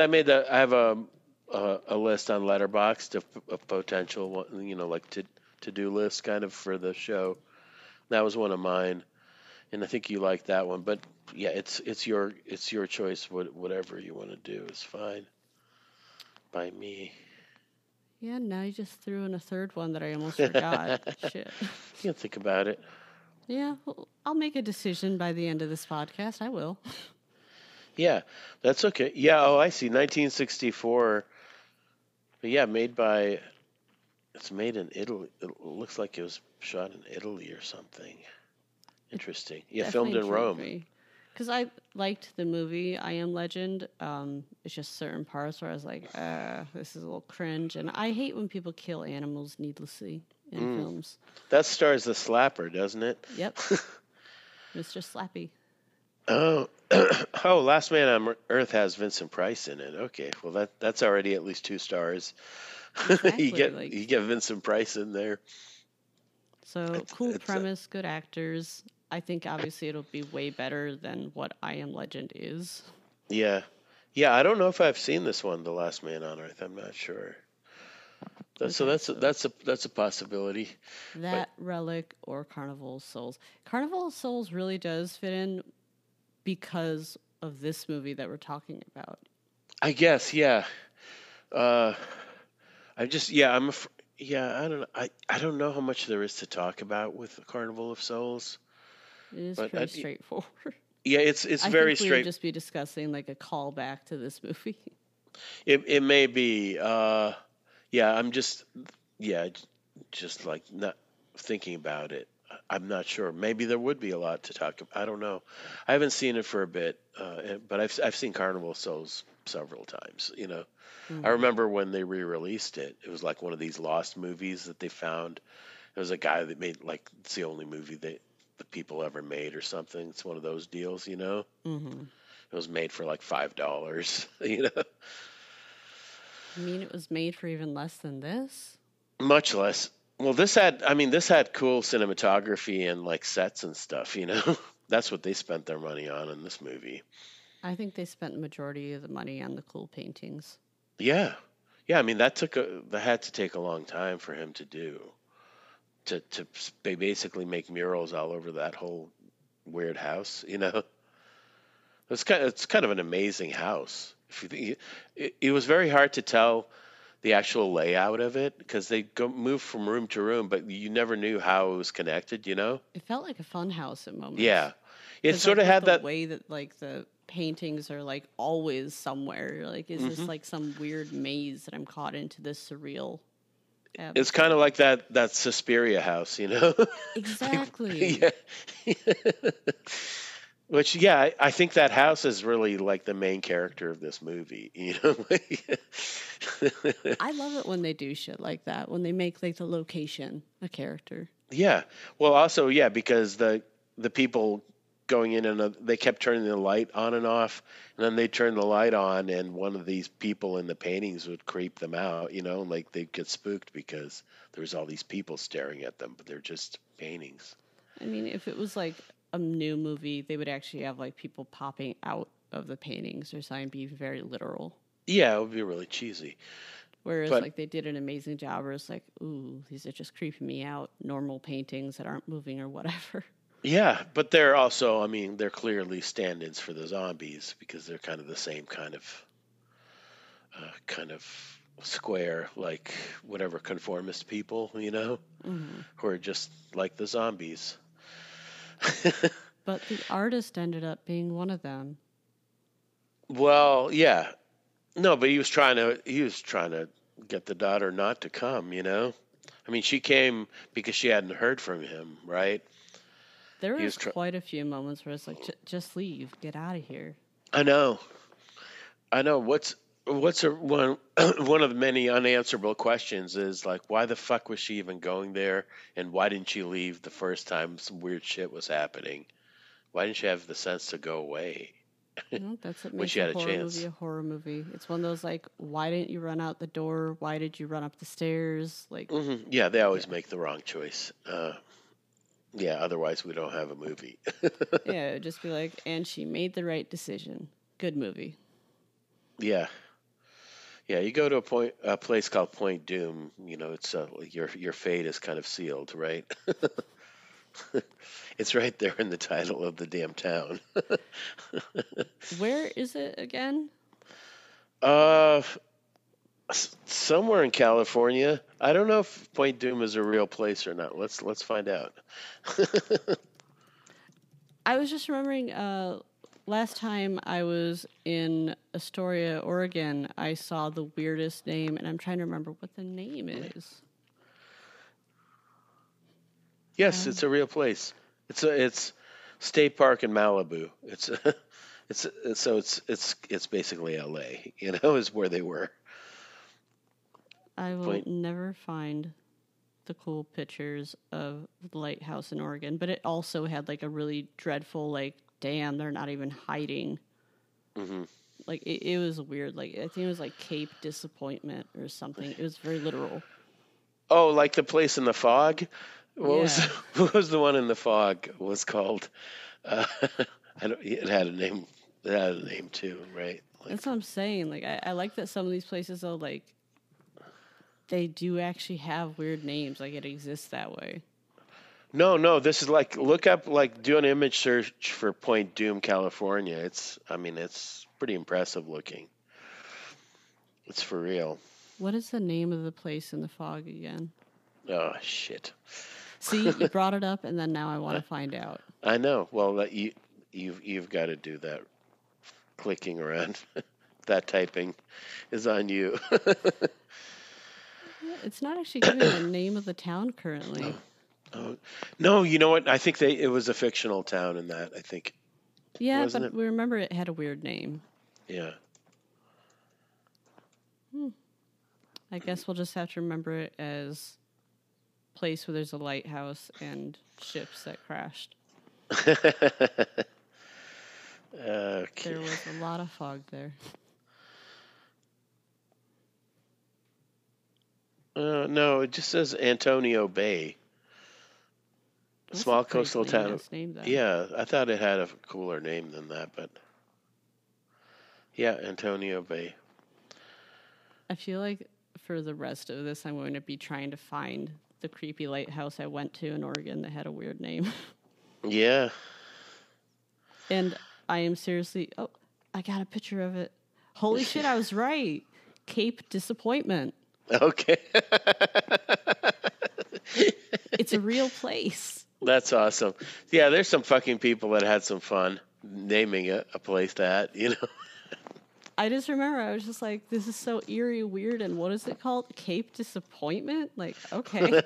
a list on Letterboxd of potential like to do lists kind of for the show. That was one of mine, and I think you like that one. But yeah, it's your choice. Whatever you want to do is fine by me. Yeah, now you just threw in a third one that I almost forgot. Shit. You can think about it. Yeah, well, I'll make a decision by the end of this podcast. I will. Yeah, that's okay. Yeah, I see. 1964. But yeah, it's made in Italy. It looks like it was shot in Italy or something. Interesting. Yeah, filmed in Rome. Because I liked the movie I Am Legend. It's just certain parts where I was like, this is a little cringe. And I hate when people kill animals needlessly in films. That stars the Slapper, doesn't it? Yep. Mr. Slappy. Oh, Oh, Last Man on Earth has Vincent Price in it. Okay, well that's already at least 2 stars. you Exactly. get Like, you get Vincent Price in there. so It's cool it's premise, good actors. I think obviously it'll be way better than what I Am Legend is. yeah, yeah. I don't know if I've seen this one, The Last Man on Earth. I'm not sure. So Okay, so that's a possibility. But that Relic or Carnival of Souls. Carnival of Souls really does fit in because of this movie that we're talking about. I guess yeah. Uh, I'm just yeah. Yeah. I don't know. I don't know how much there is to talk about with Carnival of Souls, It is but pretty straightforward. yeah, it's I very think we would straight. just be discussing like a callback to this movie. It may be. Yeah. I'm just yeah. Just like not thinking about it. I'm not sure. Maybe there would be a lot to talk about. I don't know. I haven't seen it for a bit, but I've seen Carnival of Souls several times. I Mm. remember when they re-released it. It was like one of these lost movies that they found. There was a guy that made like it's the only movie that the people ever made or something. It's one of those deals. Mm-hmm. It was made for like $5. You know, You mean it was made for even less than this? much less. Well, this had cool cinematography and like sets and stuff. That's what they spent their money on in this movie. I think they spent the majority of the money on the cool paintings. Yeah, yeah. I mean, that had to take a long time for him to do. They basically make murals all over that whole weird house. It's kind of an amazing house. If you think, it was very hard to tell the actual layout of it because they go move from room to room, but you never knew how it was connected. It felt like a fun house at moments. Yeah, it Because sort like of with had the that. way that like the paintings are like always somewhere. You're like, is this hmm like some weird maze that I'm caught into this surreal It's kind of atmosphere? like that Suspiria house. Like, Exactly. yeah. Which, yeah, I think that house is really like the main character of this movie. I love it when they do shit like that, when they make like the location a character. Yeah. Well, also, yeah, because the people going in and they kept turning the light on and off, and then they turn the light on, and one of these people in the paintings would creep them out, and like they'd get spooked because there was all these people staring at them, but they're just paintings. I mean, if it was like a new movie, they would actually have like people popping out of the paintings or something, be very literal. Yeah, it would be really cheesy. Whereas But like they did an amazing job where it's like, ooh, these are just creeping me out. Normal paintings that aren't moving or whatever. yeah, but they're also, I mean, they're clearly stand-ins for the zombies because they're kind of the same kind of square, like whatever conformist people, Hmm. who are just like the zombies. But the artist ended up being one of them. Well, yeah, no, but he was trying to get the daughter not to come. I mean, she came because she hadn't heard from him, right? There He was was trying. quite a few moments where it's like, just leave, get out of here. I know, I know. One one of the many unanswerable questions is like, why the fuck was she even going there, and why didn't she leave the first time some weird shit was happening? Why didn't she have the sense to go away That's what when makes she a had a horror movie chance? a horror movie. It's one of those like, why didn't you run out the door? Why did you run up the stairs? Like, Yeah, they always yeah. make the wrong choice. Yeah, otherwise we don't have a movie. Yeah, it'd just be like, and she made the right decision. Good movie. Yeah, yeah. You go to a place called Point Doom. It's your fate is kind of sealed, right? It's right there in the title of the damn town. Where is it again? uh, Somewhere in California. I don't know if Point Doom is a real place or not. Let's find out. I was just remembering last time I was in Astoria, Oregon, I saw the weirdest name, and I'm trying to remember what the name is. Yes, Um, it's a real place. It's State Park in Malibu. It's basically L.A. Is where they were. I will Point. never find the cool pictures of the lighthouse in Oregon, but it also had like a really dreadful like damn, they're not even hiding. Mm-hmm. Like, it was weird. Like, I think it was like Cape Disappointment or something. It was very literal. Oh, like the place in the fog? Yeah. What was the one in the fog was called? Uh, it had a name. It had a name too, right? Like, That's what I'm saying. Like, I like that some of these places, though, like, they do actually have weird names. Like, it exists that way. no, this is like look up like do an image search for Point Doom, California. It's pretty impressive looking. It's for real. What is the name of the place in the fog again? Oh shit. See, you brought it up, and then now I want to find out. I know. Well, you've got to do that. Clicking around, that typing is on you. It's not actually giving the name of the town currently. Oh, no, you know what? I think it was a fictional town in that. I think. Yeah, Wasn't but it? we remember it had a weird name. Yeah. I guess we'll just have to remember it as place where there's a lighthouse and ships that crashed. Okay. There was a lot of fog there. No, it just says Antonio Bay. That's Small a pretty coastal plain town. ass name, then. Yeah, I thought it had a cooler name than that, but yeah, Antonio Bay. I feel like for the rest of this, I'm going to be trying to find the creepy lighthouse I went to in Oregon that had a weird name. Yeah. And I am seriously... Oh, I got a picture of it. Holy shit, I was right. Cape Disappointment. Okay. It's a real place. That's awesome. Yeah, there's some fucking people that had some fun naming a place that, you know. I just remember I was just like, this is so eerie, weird, and what is it called? Cape Disappointment? Like, okay.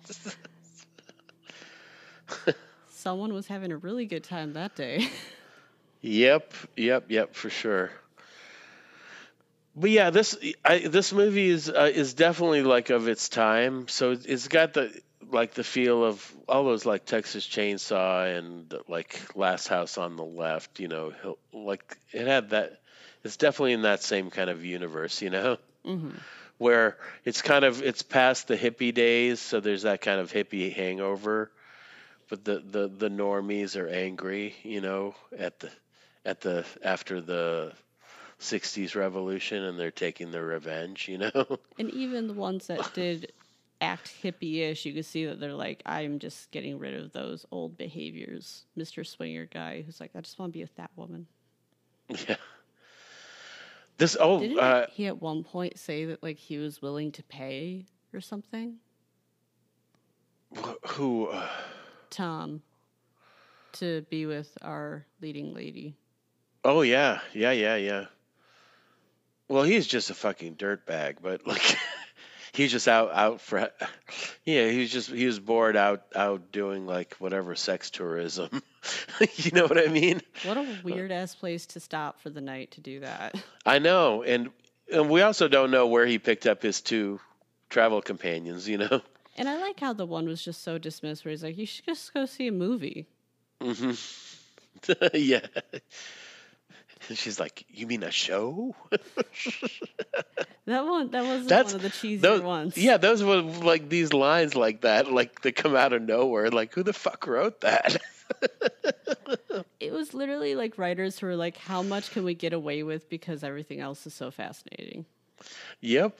Someone was having a really good time that day. Yep, for sure. But yeah, this movie is definitely like of its time. So it's got the feel of all those like Texas Chainsaw and like Last House on the Left. You know, like it had that. It's definitely in that same kind of universe. You know, where it's past the hippie days. So there's that kind of hippie hangover. But the normies are angry. You know, after the 60s revolution, and they're taking their revenge, you know. And even the ones that did act hippie-ish, you could see that they're like, I'm just getting rid of those old behaviors. Mr. Swinger guy who's like, I just want to be with that woman. Yeah. Didn't he at one point say that like he was willing to pay or something? Who? Tom, to be with our leading lady. Oh yeah. Well, he's just a fucking dirtbag, but like he's just out for yeah, he was bored out doing like whatever sex tourism. You know what I mean? What a weird ass place to stop for the night to do that. I know, and we also don't know where he picked up his two travel companions, you know. And I like how the one was just so dismissed where he's like, you should just go see a movie. Yeah. And she's like, "You mean a show?" That wasn't one of the cheesier ones. Yeah, those were like these lines like that, like they come out of nowhere. Like, who the fuck wrote that? It was literally like writers who were like, "How much can we get away with because everything else is so fascinating?" Yep.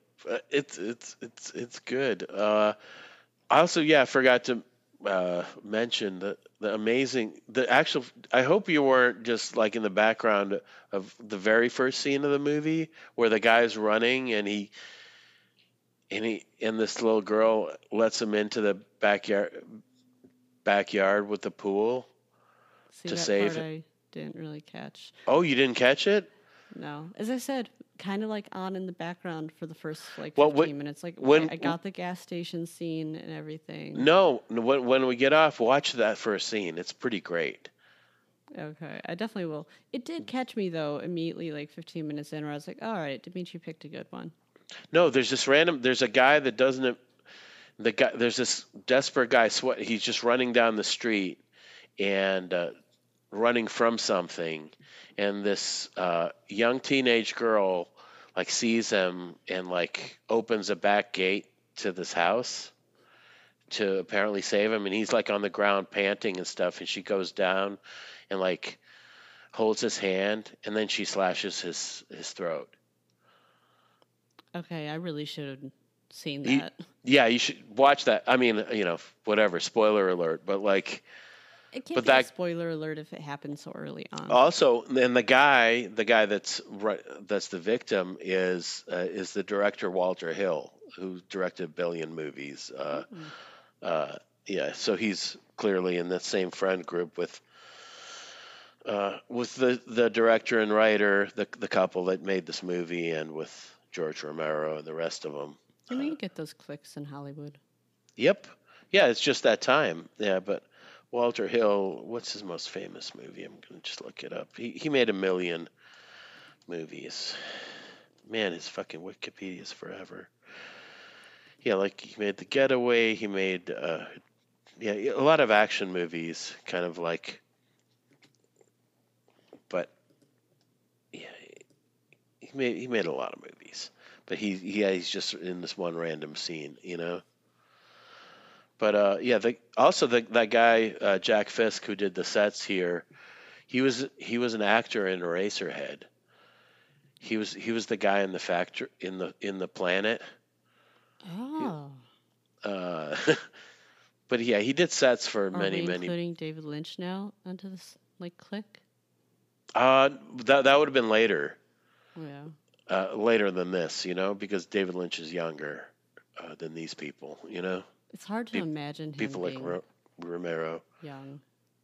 It's good. I also forgot to mention the amazing, I hope you weren't just like in the background of the very first scene of the movie where the guy's running and this little girl lets him into the backyard with the pool to save part I didn't really catch. Oh, you didn't catch it? No. As I said, kind of like on in the background for the first like 15 minutes. Like I got the gas station scene and everything. No, when we get off, watch that first scene. It's pretty great. Okay, I definitely will. It did catch me though immediately, like 15 minutes in, where I was like, "All right, Dimitri picked a good one." No, there's a guy that doesn't. There's this desperate guy. He's just running down the street, and running from something, and this young teenage girl like sees him and like opens a back gate to this house to apparently save him, and he's like on the ground panting and stuff, and she goes down and like holds his hand, and then she slashes his throat. Okay, I really should have seen He- that. yeah, you should watch that. I mean, whatever, spoiler alert, but like It can't but be a that spoiler alert if it happened so early on. also, and the guy that's the victim is the director Walter Hill, who directed a billion movies. Yeah, so he's clearly in that same friend group with the director and writer, the couple that made this movie, and with George Romero and the rest of them. I mean, you get those clicks in Hollywood. Yep. Yeah, it's just that time. Yeah, but Walter Hill, what's his most famous movie? I'm going to just look it up. He made a million movies. Man, his fucking Wikipedia's forever. Yeah, like he made The Getaway. He made a lot of action movies, kind of like. But yeah, he made a lot of movies. But he's just in this one random scene, you know. But yeah, that guy Jack Fisk, who did the sets here, he was an actor in Eraserhead. He was the guy in the factory in the planet. Oh. But yeah, he did sets for Are many. we including David Lynch now onto this click? That would have been later. Oh, yeah. Later than this, because David Lynch is younger than these people, It's hard to imagine him people like being Romero. young.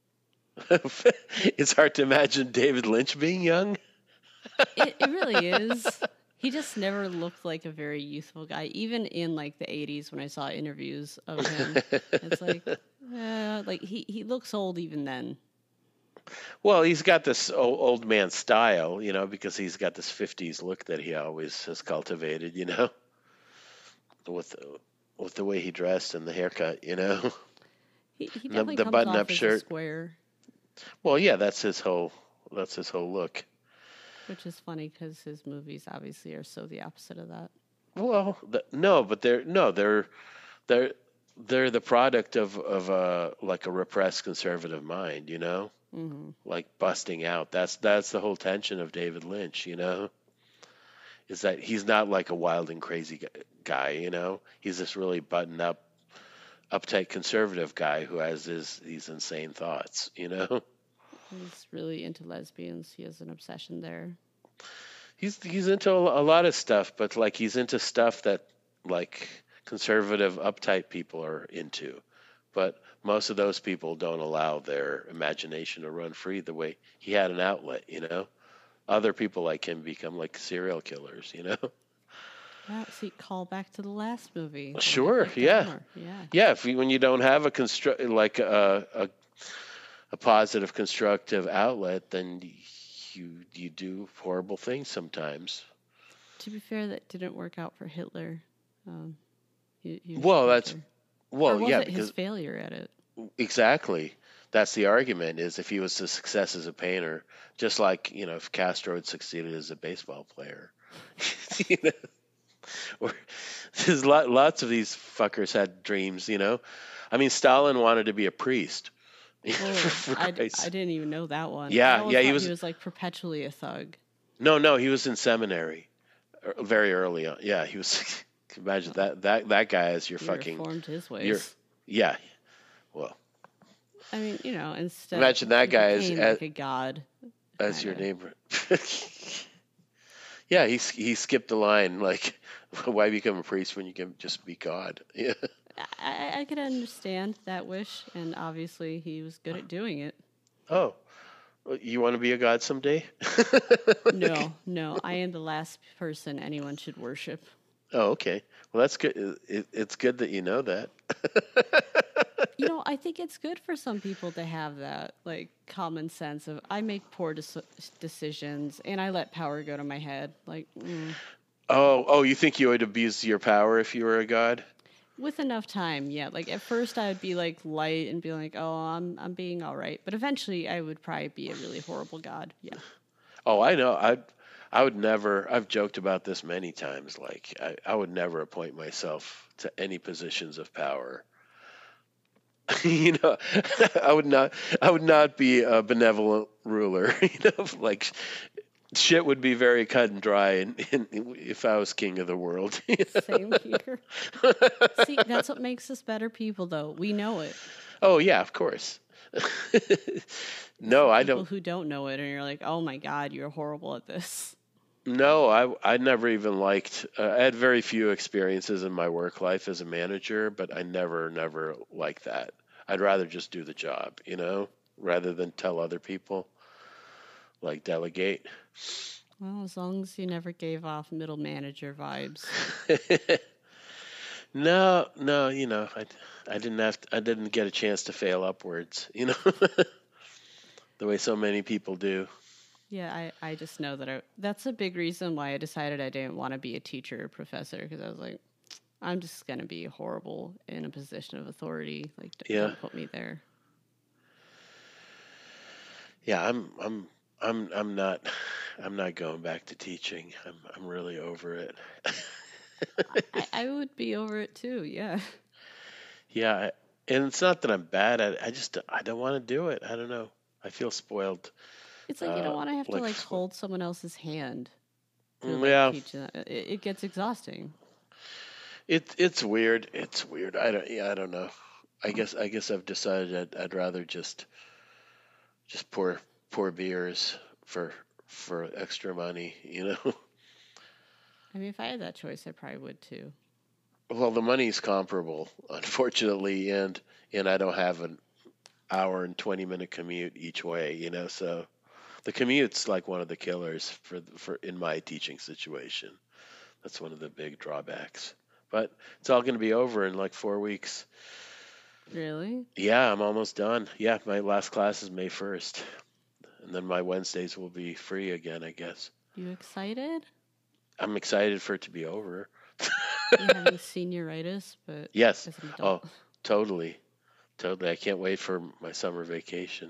It's hard to imagine David Lynch being young. It really is. He just never looked like a very youthful guy. Even in like the 80s when I saw interviews of him, it's like he looks old even then. Well, he's got this old man style, because he's got this 50s look that he always has cultivated, with the way he dressed and the haircut, He definitely the comes button-up off as shirt. a square, Well, yeah, that's his whole look. which is funny because his movies obviously are so the opposite of that. Well, but they're the product of like a repressed conservative mind, Mm-hmm. like busting out. That's the whole tension of David Lynch, is that he's not like a wild and crazy guy, he's this really buttoned up, uptight conservative guy who has these insane thoughts, He's really into lesbians. He has an obsession there. He's into a lot of stuff, but like he's into stuff that like conservative, uptight people are into. But most of those people don't allow their imagination to run free the way he had an outlet, Other people like him become like serial killers, Yeah, see, call back to the last movie. Sure, yeah. Yeah. When you don't have a positive, constructive outlet, then you do horrible things sometimes. To be fair, that didn't work out for Hitler. He was Well, a teacher. Or was yeah, it because his failure at it? exactly. That's the argument, is if he was a success as a painter, just like, if Castro had succeeded as a baseball player. Or there's lots of these fuckers had dreams, I mean, Stalin wanted to be a priest. Oh, I didn't even know that one. Yeah, I always yeah, thought he was like perpetually a thug. No, he was in seminary very early on. Yeah, he was. Imagine that guy as your He fucking. reformed his ways. Yeah, well. I mean, instead. Imagine that he guy became as like a god. as your neighbor. Yeah, he skipped the line like, why become a priest when you can just be God? Yeah. I could understand that wish, and obviously he was good at doing it. Oh, you want to be a god someday? No, I am the last person anyone should worship. Oh, okay. Well, that's good. It's good that you know that. I think it's good for some people to have that, like, common sense of, I make poor decisions, and I let power go to my head. Like, Oh, you think you would abuse your power if you were a god? With enough time, yeah. Like at first, I would be like light and be like, "Oh, I'm being all right," but eventually, I would probably be a really horrible god. Yeah. Oh, I know. I would never. I've joked about this many times. Like I would never appoint myself to any positions of power. You know, I would not. I would not be a benevolent ruler. You know, like shit would be very cut and dry, and if I was king of the world. Same here. See, that's what makes us better people, though. We know it. Oh yeah, of course. It's No, the I people don't. who don't know it, and you're like, "Oh my god, you're horrible at this." No, I never even liked. I had very few experiences in my work life as a manager, but I never liked that. I'd rather just do the job, rather than tell other people, like delegate. Well, as long as you never gave off middle manager vibes. No, I didn't I didn't get a chance to fail upwards, the way so many people do. Yeah, I just know that that's a big reason why I decided I didn't want to be a teacher or professor, because I was like, I'm just going to be horrible in a position of authority. Like, Yeah, don't put me there. yeah, I'm not going back to teaching. I'm really over it. I would be over it too, yeah. Yeah, and it's not that I'm bad at it. I don't want to do it. I don't know. I feel spoiled. It's like you don't want to have to Like, like hold someone else's hand to like yeah, teach them. It gets exhausting. it's weird. It's weird. I don't know. I guess I've decided I'd rather just pour beers for extra money. I mean, if I had that choice, I probably would too. Well, the money's comparable, unfortunately, and I don't have an hour and 20-minute commute each way. So the commute's like one of the killers for in my teaching situation. That's one of the big drawbacks. But it's all going to be over in like 4 weeks. Really? Yeah, I'm almost done. Yeah, my last class is May 1st. And then my Wednesdays will be free again, I guess. You excited? I'm excited for it to be over. You having senioritis, but Yes. as an Oh, adult. totally. Totally. I can't wait for my summer vacation.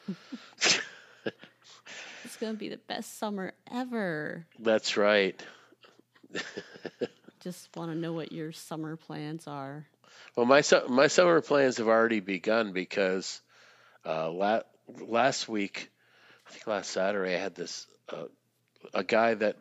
It's going to be the best summer ever. That's right. Just want to know what your summer plans are. Well, my summer plans have already begun because last week, I think last Saturday, I had this a guy that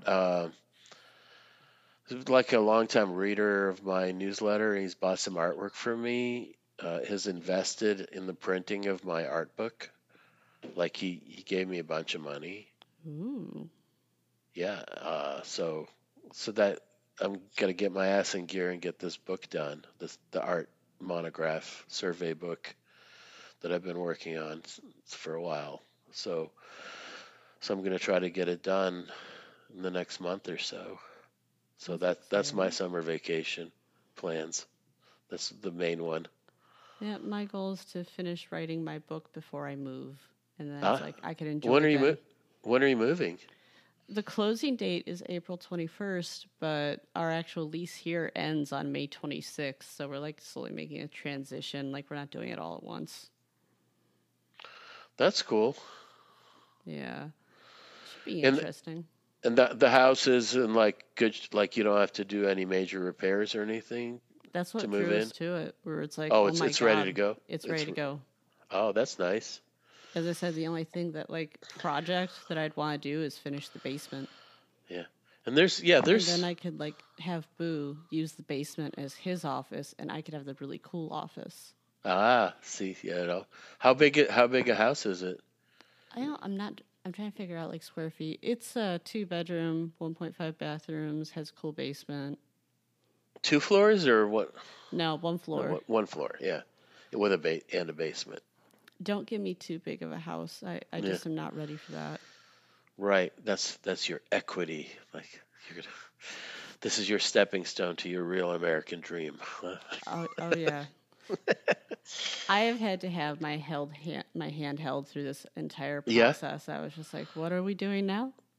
is like a longtime reader of my newsletter, and he's bought some artwork from me. Has invested in the printing of my art book. Like he gave me a bunch of money. Ooh. Yeah. So that I'm gonna get my ass in gear and get this book done. The art monograph survey book that I've been working on for a while. So I'm gonna try to get it done in the next month or so. So that's my summer vacation plans. That's the main one. Yeah, my goal is to finish writing my book before I move, and then it's like I can enjoy When are it you then. when are you moving? The closing date is April 21st, but our actual lease here ends on May 26th, so we're like slowly making a transition. Like we're not doing it all at once. That's cool. Yeah, should be And interesting. and the house is in like good, like you don't have to do any major repairs or anything That's to what move drew in. us to it. Where it's like, Oh, oh my it's ready to god, go. it's ready to go. Oh, that's nice. As I said, the only thing that like project that I'd want to do is finish the basement. Yeah. And there's And then I could like have Boo use the basement as his office, and I could have the really cool office. see, how big a house is it? I'm not. I'm trying to figure out like square feet. It's a 2 bedroom, 1.5 bathrooms, has a cool basement. 2 floors or what? No, one No, floor. one floor, yeah. With a basement. Don't give me too big of a house. I Yeah. just am not ready for that. Right. That's your equity. Like you're gonna this is your stepping stone to your real American dream. Oh yeah. I have had to have my hand held through this entire Yeah. process. I was just like, what are we doing now?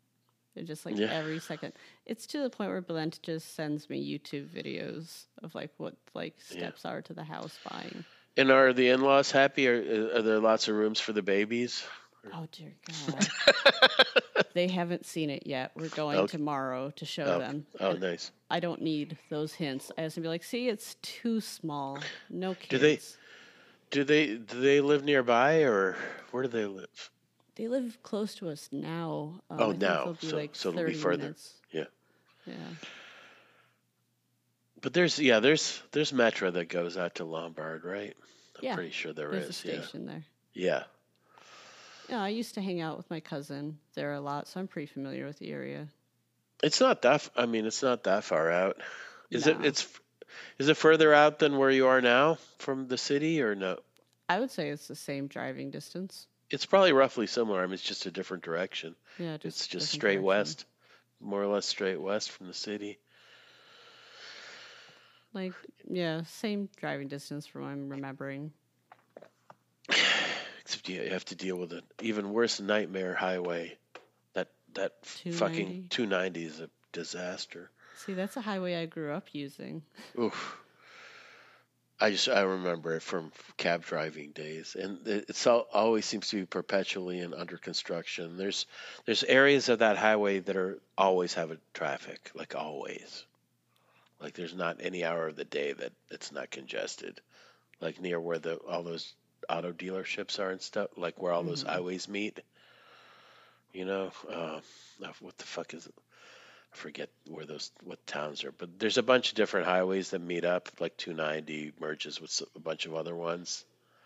It just like Yeah. every second. It's to the point where Belen just sends me YouTube videos of like what like steps are to the house buying. And are the in-laws happy? Are there lots of rooms for the babies? Oh dear God. They haven't seen it yet. We're going Okay. tomorrow to show them. Oh, And nice. I don't need those hints. I just be like, see, it's too small. No Do they kids. do they live nearby, or where do they live? They live close to us now. Oh, I think now. they'll be So like it'll be 30 further. minutes. Yeah. Yeah. But there's Metro that goes out to Lombard, right? I'm pretty sure there There's a is. station there. Yeah. Yeah, I used to hang out with my cousin there a lot, so I'm pretty familiar with the area. It's not that. I mean, it's not that far out. Is No. it? Is it further out than where you are now from the city, or no? I would say it's the same driving distance. It's probably roughly similar. I mean, it's just a different direction. Yeah, It's just different straight direction. west, more or less straight west from the city. Like, yeah, same driving distance from what I'm remembering. Except you have to deal with an even worse nightmare highway. That fucking 290 is a disaster. See, that's a highway I grew up using. Oof. I remember it from cab driving days, and it's always seems to be perpetually and under construction. There's areas of that highway that are always having traffic, like always. Like there's not any hour of the day that it's not congested. Like near where all those auto dealerships are and stuff, like where all those highways meet. You know, what the fuck is it? I forget what towns are, but there's a bunch of different highways that meet up. Like 290 merges with a bunch of other ones,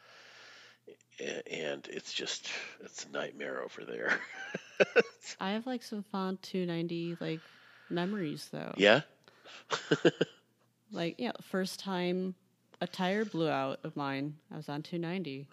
and it's a nightmare over there. I have like some fond 290 like memories though. Yeah. Like, yeah, first time a tire blew out of mine, I was on 290.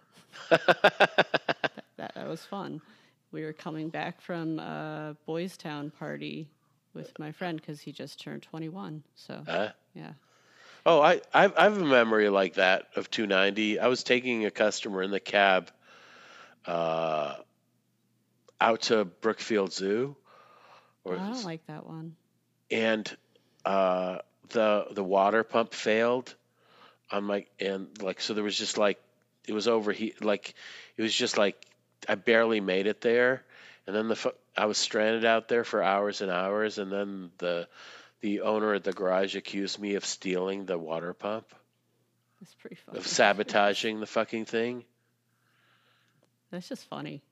that was fun. We were coming back from a Boys Town party with my friend because he just turned 21. So, yeah. Oh, I have a memory like that of 290. I was taking a customer in the cab out to Brookfield Zoo. I don't like that one. And the water pump failed on so there was just like it was overheat, like it was just like I barely made it there, and then I was stranded out there for hours and hours, and then the owner at the garage accused me of stealing the water pump. That's pretty funny. Of sabotaging the fucking thing. That's just funny.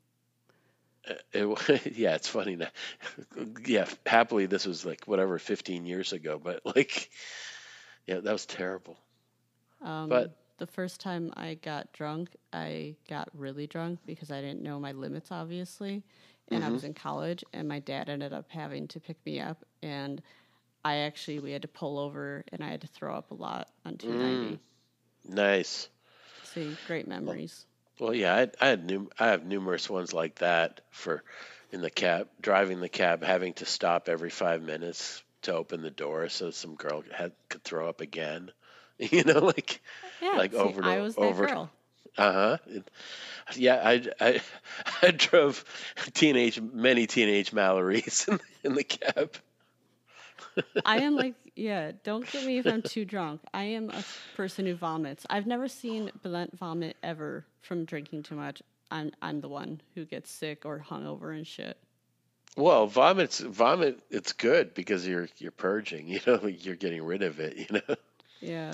Yeah, it's funny now. Yeah, happily this was like whatever 15 years ago, but like, yeah, that was terrible. But the first time I got drunk, I got really drunk because I didn't know my limits, obviously, and I was in college, and my dad ended up having to pick me up, and we had to pull over, and I had to throw up a lot on 290. Nice. See, great memories. Well, yeah, I have numerous ones like that in the cab, driving the cab, having to stop every 5 minutes to open the door so some girl could throw up again. You know, like Yeah, like see, over I was that girl. Yeah, I drove many teenage Mallories in the cab. I am like, yeah, don't get me if I'm too drunk. I am a person who vomits. I've never seen Belen vomit ever from drinking too much. I'm the one who gets sick or hungover and shit. Well, vomit, it's good because you're purging, you know, you're getting rid of it, you know. Yeah.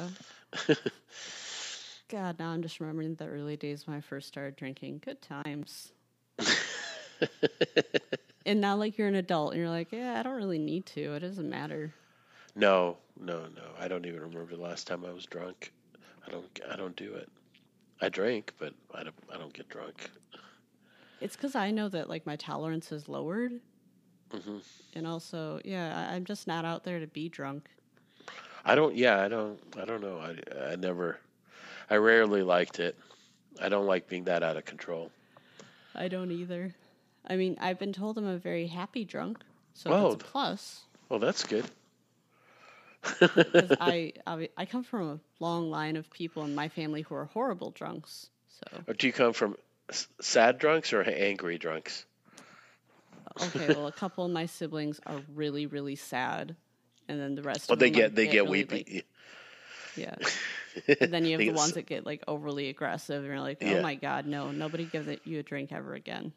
God, now I'm just remembering the early days when I first started drinking. Good times. And now, like, you're an adult, and you're like, yeah, I don't really need to. It doesn't matter. No. I don't even remember the last time I was drunk. I don't do it. I drink, but I don't get drunk. It's because I know that, like, my tolerance is lowered. Mm-hmm. And also, yeah, I'm just not out there to be drunk. I don't know. I rarely liked it. I don't like being that out of control. I don't either. I mean, I've been told I'm a very happy drunk, so it's a plus. Well, that's good. Because I come from a long line of people in my family who are horrible drunks. So. Or do you come from sad drunks or angry drunks? okay, well, a couple of my siblings are really, really sad, and then the rest Well, of them are they get really like, weepy. yeah. And then you have They the get ones that get like overly aggressive, and you're like, oh yeah. my god, no, nobody give you a drink ever again.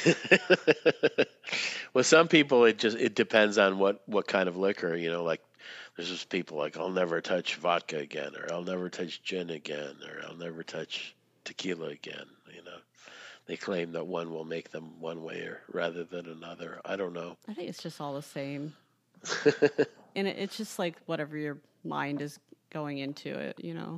Well, some people it depends on what kind of liquor, like there's just people like I'll never touch vodka again, or I'll never touch gin again, or I'll never touch tequila again. They claim that one will make them one way or rather than another. I don't know. I think it's just all the same, and it's just like whatever your mind is going into it,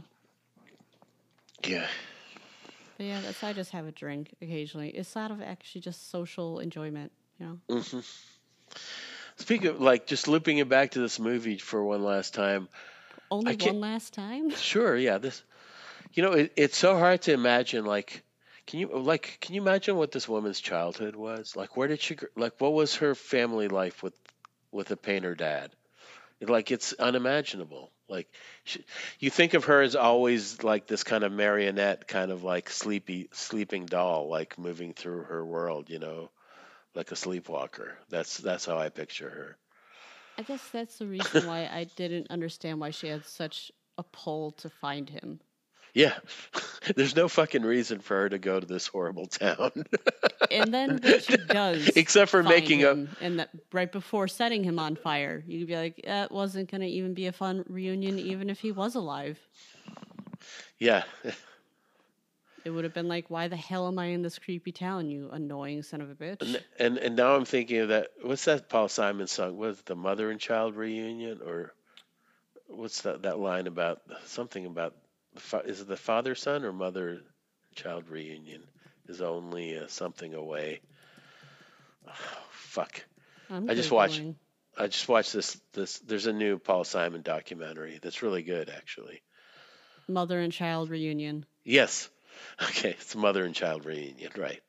Yeah. But yeah, that's why I just have a drink occasionally. It's out of actually just social enjoyment, Hmm. Speaking of like just looping it back to this movie for one last time. Only I can't. one last time. Sure, yeah. It's so hard to imagine. Like, can you imagine what this woman's childhood was? Like, where did what was her family life with a painter dad? It's unimaginable. Like, you think of her as always like this kind of marionette, kind of like sleeping doll, like moving through her world, like a sleepwalker. That's how I picture her. I guess that's the reason why I didn't understand why she had such a pull to find him. Yeah, there's no fucking reason for her to go to this horrible town. And then when she does, except for making him, and that right before setting him on fire, you'd be like, that wasn't going to even be a fun reunion, even if he was alive. Yeah. It would have been like, why the hell am I in this creepy town, you annoying son of a bitch? And now I'm thinking of that. What's that Paul Simon song? Was it the mother and child reunion, or what's that line about something about? Is it the father son or mother child reunion? Is only something away. Oh, fuck. I just watched this. There's a new Paul Simon documentary that's really good, actually. Mother and child reunion. Yes. Okay, it's mother and child reunion, right?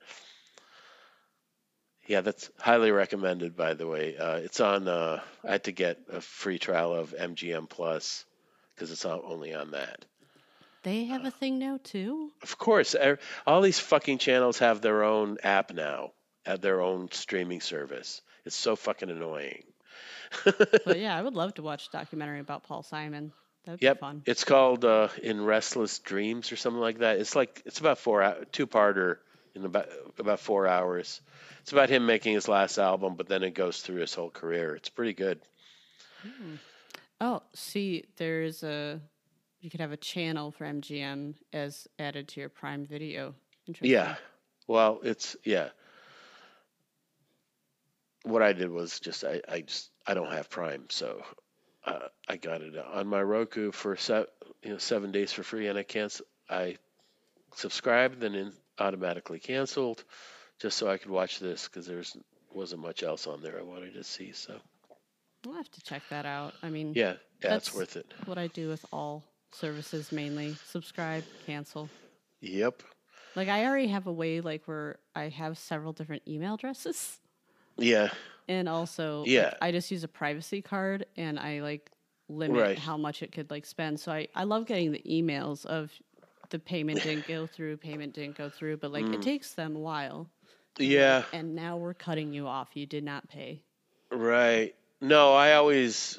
Yeah, that's highly recommended. By the way, it's on. I had to get a free trial of MGM Plus because it's only on that. They have a thing now too? Of course, all these fucking channels have their own app now, at their own streaming service. It's so fucking annoying. But yeah, I would love to watch a documentary about Paul Simon. That'd be fun. It's called In Restless Dreams or something like that. It's about two-parter in about 4 hours. It's about him making his last album, but then it goes through his whole career. It's pretty good. Oh, see, you could have a channel for MGM as added to your Prime Video. Interesting. Yeah. Well, what I did was I don't have Prime, so I got it on my Roku for 7 days for free, and I subscribed, then automatically canceled, just so I could watch this because wasn't much else on there I wanted to see. So I'll have to check that out. I mean, yeah, it's worth it. What I do with all services mainly: subscribe, cancel. Yep. Like I already have a way where I have several different email addresses. Yeah. And also, I just use a privacy card, and I limit how much it could spend. So I love getting the emails of the payment didn't go through, but it takes them a while. Yeah. And now we're cutting you off. You did not pay. Right. No, I always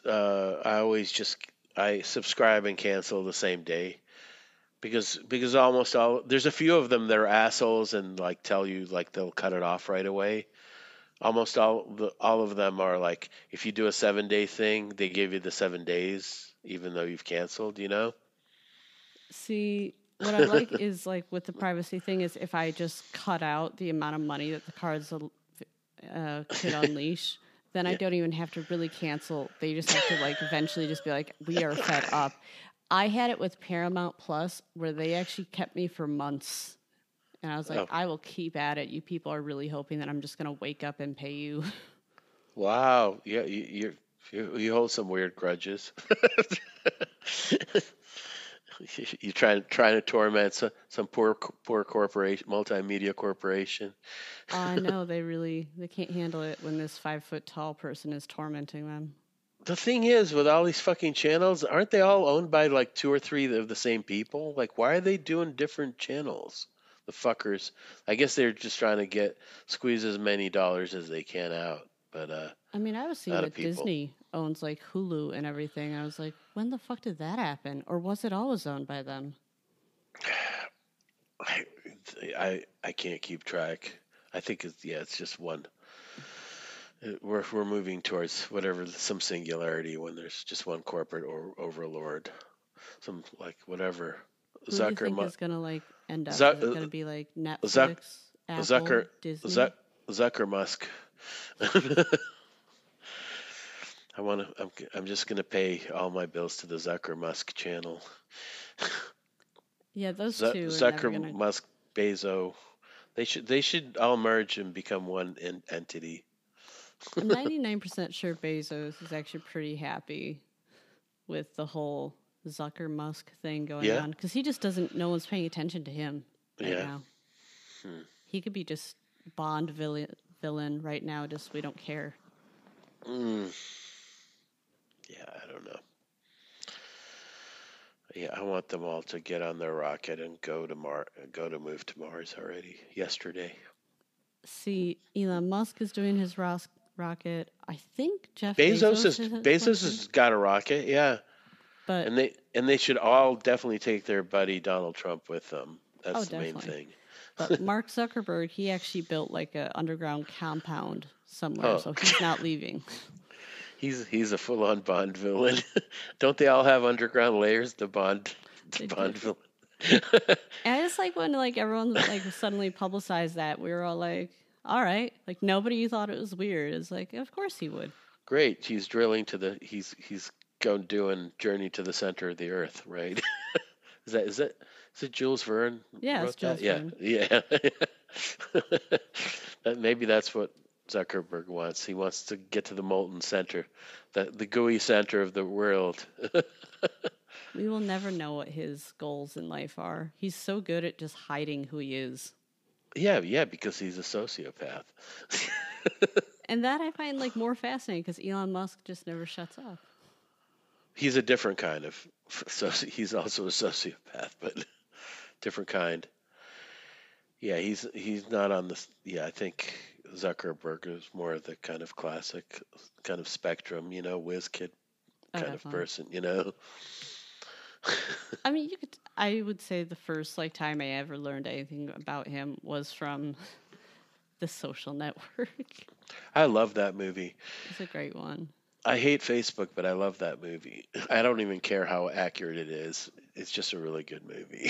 I subscribe and cancel the same day. Because almost there's a few of them that are assholes and tell you they'll cut it off right away. Almost all of them are if you do a 7-day thing, they give you the 7 days even though you've canceled. See, what I like is with the privacy thing is if I just cut out the amount of money that the cards could unleash, then I don't even have to really cancel. They just have to eventually just be we are fed up. I had it with Paramount Plus where they actually kept me for months. And I was I will keep at it. You people are really hoping that I'm just going to wake up and pay you. Wow. Yeah, you hold some weird grudges. You trying to torment some poor corporation, multimedia corporation. I know they can't handle it when this 5-foot-tall person is tormenting them. The thing is, with all these fucking channels, aren't they all owned by 2 or 3 of the same people? Why are they doing different channels? The fuckers. I guess they're just trying to squeeze as many dollars as they can out. But I mean, I was a seeing lot of that people. Disney owns like Hulu and everything. I was like, when the fuck did that happen? Or was it always owned by them? I can't keep track. I think it's just one. We're moving towards some singularity when there's just one corporate or overlord. Some like whatever. Who do you think Zucker is gonna like end up? Is it Zuck gonna be like Zuck Netflix, Apple, Zucker Disney? Zuck Zucker Musk. I'm just gonna pay all my bills to the Zucker Musk channel. Yeah, those two are never Zucker gonna. Musk Bezos. They should all merge and become one entity. I'm 99% sure Bezos is actually pretty happy with the whole Zucker Musk thing going Yeah. on because he just doesn't. No one's paying attention to him right Yeah. now. He could be just Bond villain right now. Just we don't care. Yeah, I don't know. Yeah, I want them all to get on their rocket and go to move to Mars already. Yesterday. See, Elon Musk is doing his rocket. I think Jeff Bezos Bezos has got a rocket, yeah. But And they should all definitely take their buddy Donald Trump with them. That's the main thing. But Mark Zuckerberg, he actually built like an underground compound somewhere, so he's not leaving. He's a full-on Bond villain. Don't they all have underground layers? The Bond villain. And I just like when like everyone like suddenly publicized that. We were all like, all right, like nobody thought it was weird. It's like, of course he would. Great, he's drilling he's going doing Journey to the Center of the Earth, right? Is it Jules Verne? Yeah, it's Jules Verne. Yeah. Maybe that's what Zuckerberg wants. He wants to get to the molten center, the gooey center of the world. We will never know what his goals in life are. He's so good at just hiding who he is. Yeah, because he's a sociopath. And that I find like more fascinating because Elon Musk just never shuts up. He's a different kind of he's also a sociopath, but different kind. Yeah, he's not on the. Yeah, I think Zuckerberg is more of the kind of classic kind of spectrum, whiz kid kind of person, I mean, I would say the first like time I ever learned anything about him was from The Social Network. I love that movie. It's a great one. I hate Facebook, but I love that movie. I don't even care how accurate it is. It's just a really good movie.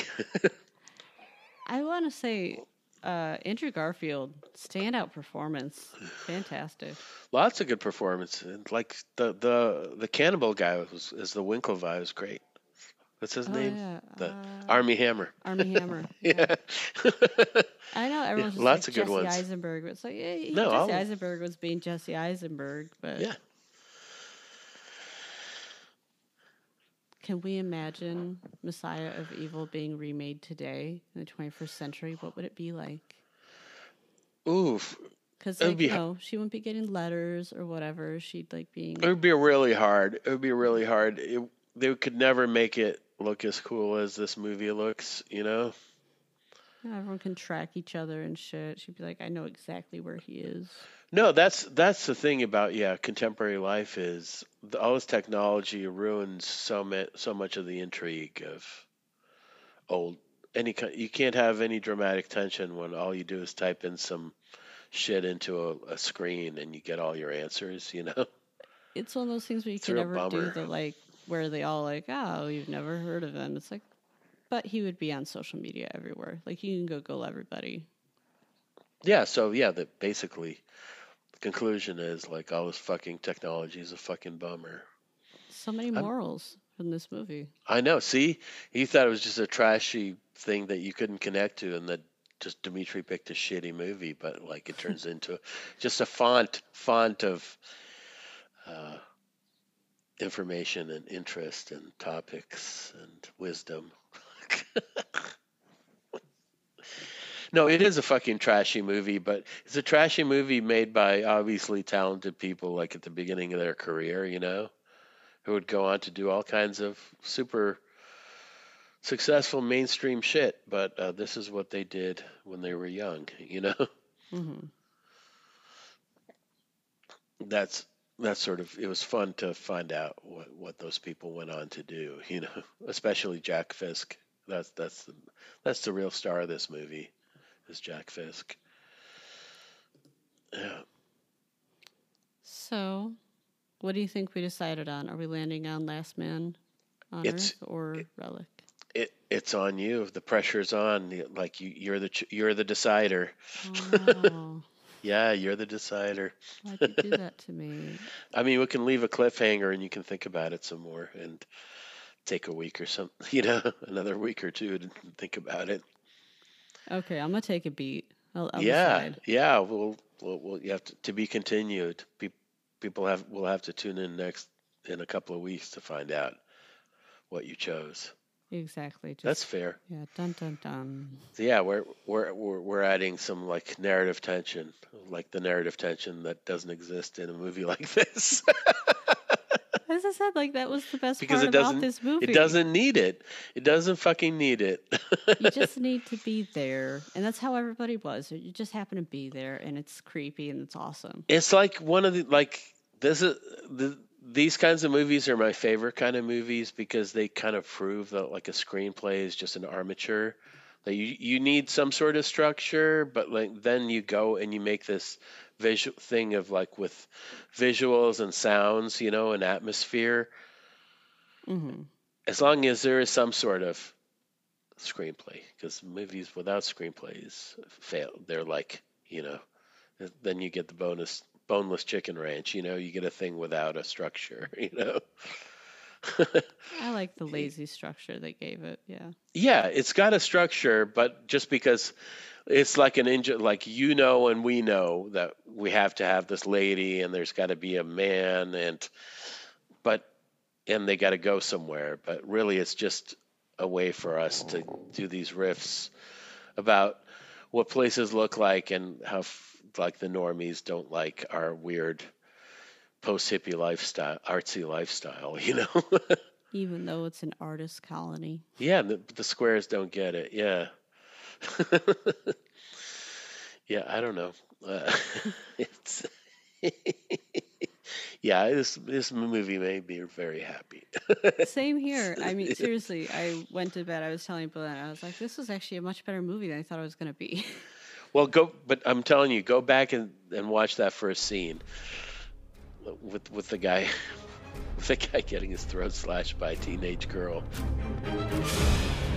I want to say Andrew Garfield, standout performance. Fantastic. Lots of good performances. Like the cannibal guy as the Winklevi was great. What's his name? Yeah. The Armie Hammer. Armie Hammer. Yeah. I know everyone's just lots like of good Jesse ones. Eisenberg, but it's like Jesse Eisenberg was being Jesse Eisenberg, but yeah. Can we imagine Messiah of Evil being remade today in the 21st century? What would it be like? Oof. Because she wouldn't be getting letters or whatever. She'd like being. It would be really hard. They could never make it look as cool as this movie looks. Everyone can track each other and shit. She'd be like, I know exactly where he is. No, that's the thing about contemporary life is all this technology ruins so much of the intrigue of old. You can't have any dramatic tension when all you do is type in some shit into a screen and you get all your answers. It's one of those things where you can never do the like where they all like, oh, you've never heard of him. It's like, but he would be on social media everywhere. Like you can Google everybody. Yeah. So that basically. Conclusion is like all this fucking technology is a fucking bummer. So many morals in this movie. I know. See, he thought it was just a trashy thing that you couldn't connect to, and that just Dimitri picked a shitty movie, but like it turns into just a font of information and interest and topics and wisdom. No, it is a fucking trashy movie, but it's a trashy movie made by obviously talented people like at the beginning of their career, who would go on to do all kinds of super successful mainstream shit, but this is what they did when they were young, you know? Mm-hmm. That's sort of, it was fun to find out what those people went on to do, you know, especially Jack Fisk. That's the real star of this movie, is Jack Fisk. Yeah. So, what do you think we decided on? Are we landing on Last Man on Earth or Relic? It's on you. The pressure's on. Like you're the decider. Oh, no. Yeah, you're the decider. Why'd you do that to me? I mean, we can leave a cliffhanger and you can think about it some more and take a week or something, you know, another week or two to think about it. Okay, I'm gonna take a beat. I'll Yeah, decide. yeah. We'll you have to be continued. People will have to tune in in a couple of weeks to find out what you chose. Exactly. That's fair. Yeah. Dun dun dun. So yeah, we're adding some like narrative tension, like the narrative tension that doesn't exist in a movie like this. As I said, like that was the best Because part about this movie. It doesn't need it. It doesn't fucking need it. You just need to be there, and that's how everybody was. You just happen to be there, and it's creepy and it's awesome. It's like one of these kinds of movies are my favorite kind of movies because they kind of prove that like a screenplay is just an armature. That you need some sort of structure, but like then you go and you make this visual thing of like with visuals and sounds, you know, and atmosphere. Mm-hmm. As long as there is some sort of screenplay, because movies without screenplays fail. They're like, you know, then you get the boneless chicken ranch, you know, you get a thing without a structure, you know. I like the lazy structure they gave it. Yeah. Yeah, it's got a structure, but just because it's like an engine, like you know, and we know that we have to have this lady, and there's got to be a man, and they got to go somewhere. But really, it's just a way for us to do these riffs about what places look like and how like the normies don't like our weird post-hippie lifestyle, artsy lifestyle, you know. Even though it's an artist colony. Yeah, the squares don't get it. Yeah. Yeah, I don't know. It's yeah, this movie made me very happy. Same here. I mean, seriously, I went to bed. I was telling Bill, and I was like, "This was actually a much better movie than I thought it was going to be." Well, but I'm telling you, go back and watch that first scene with the guy. The guy getting his throat slashed by a teenage girl.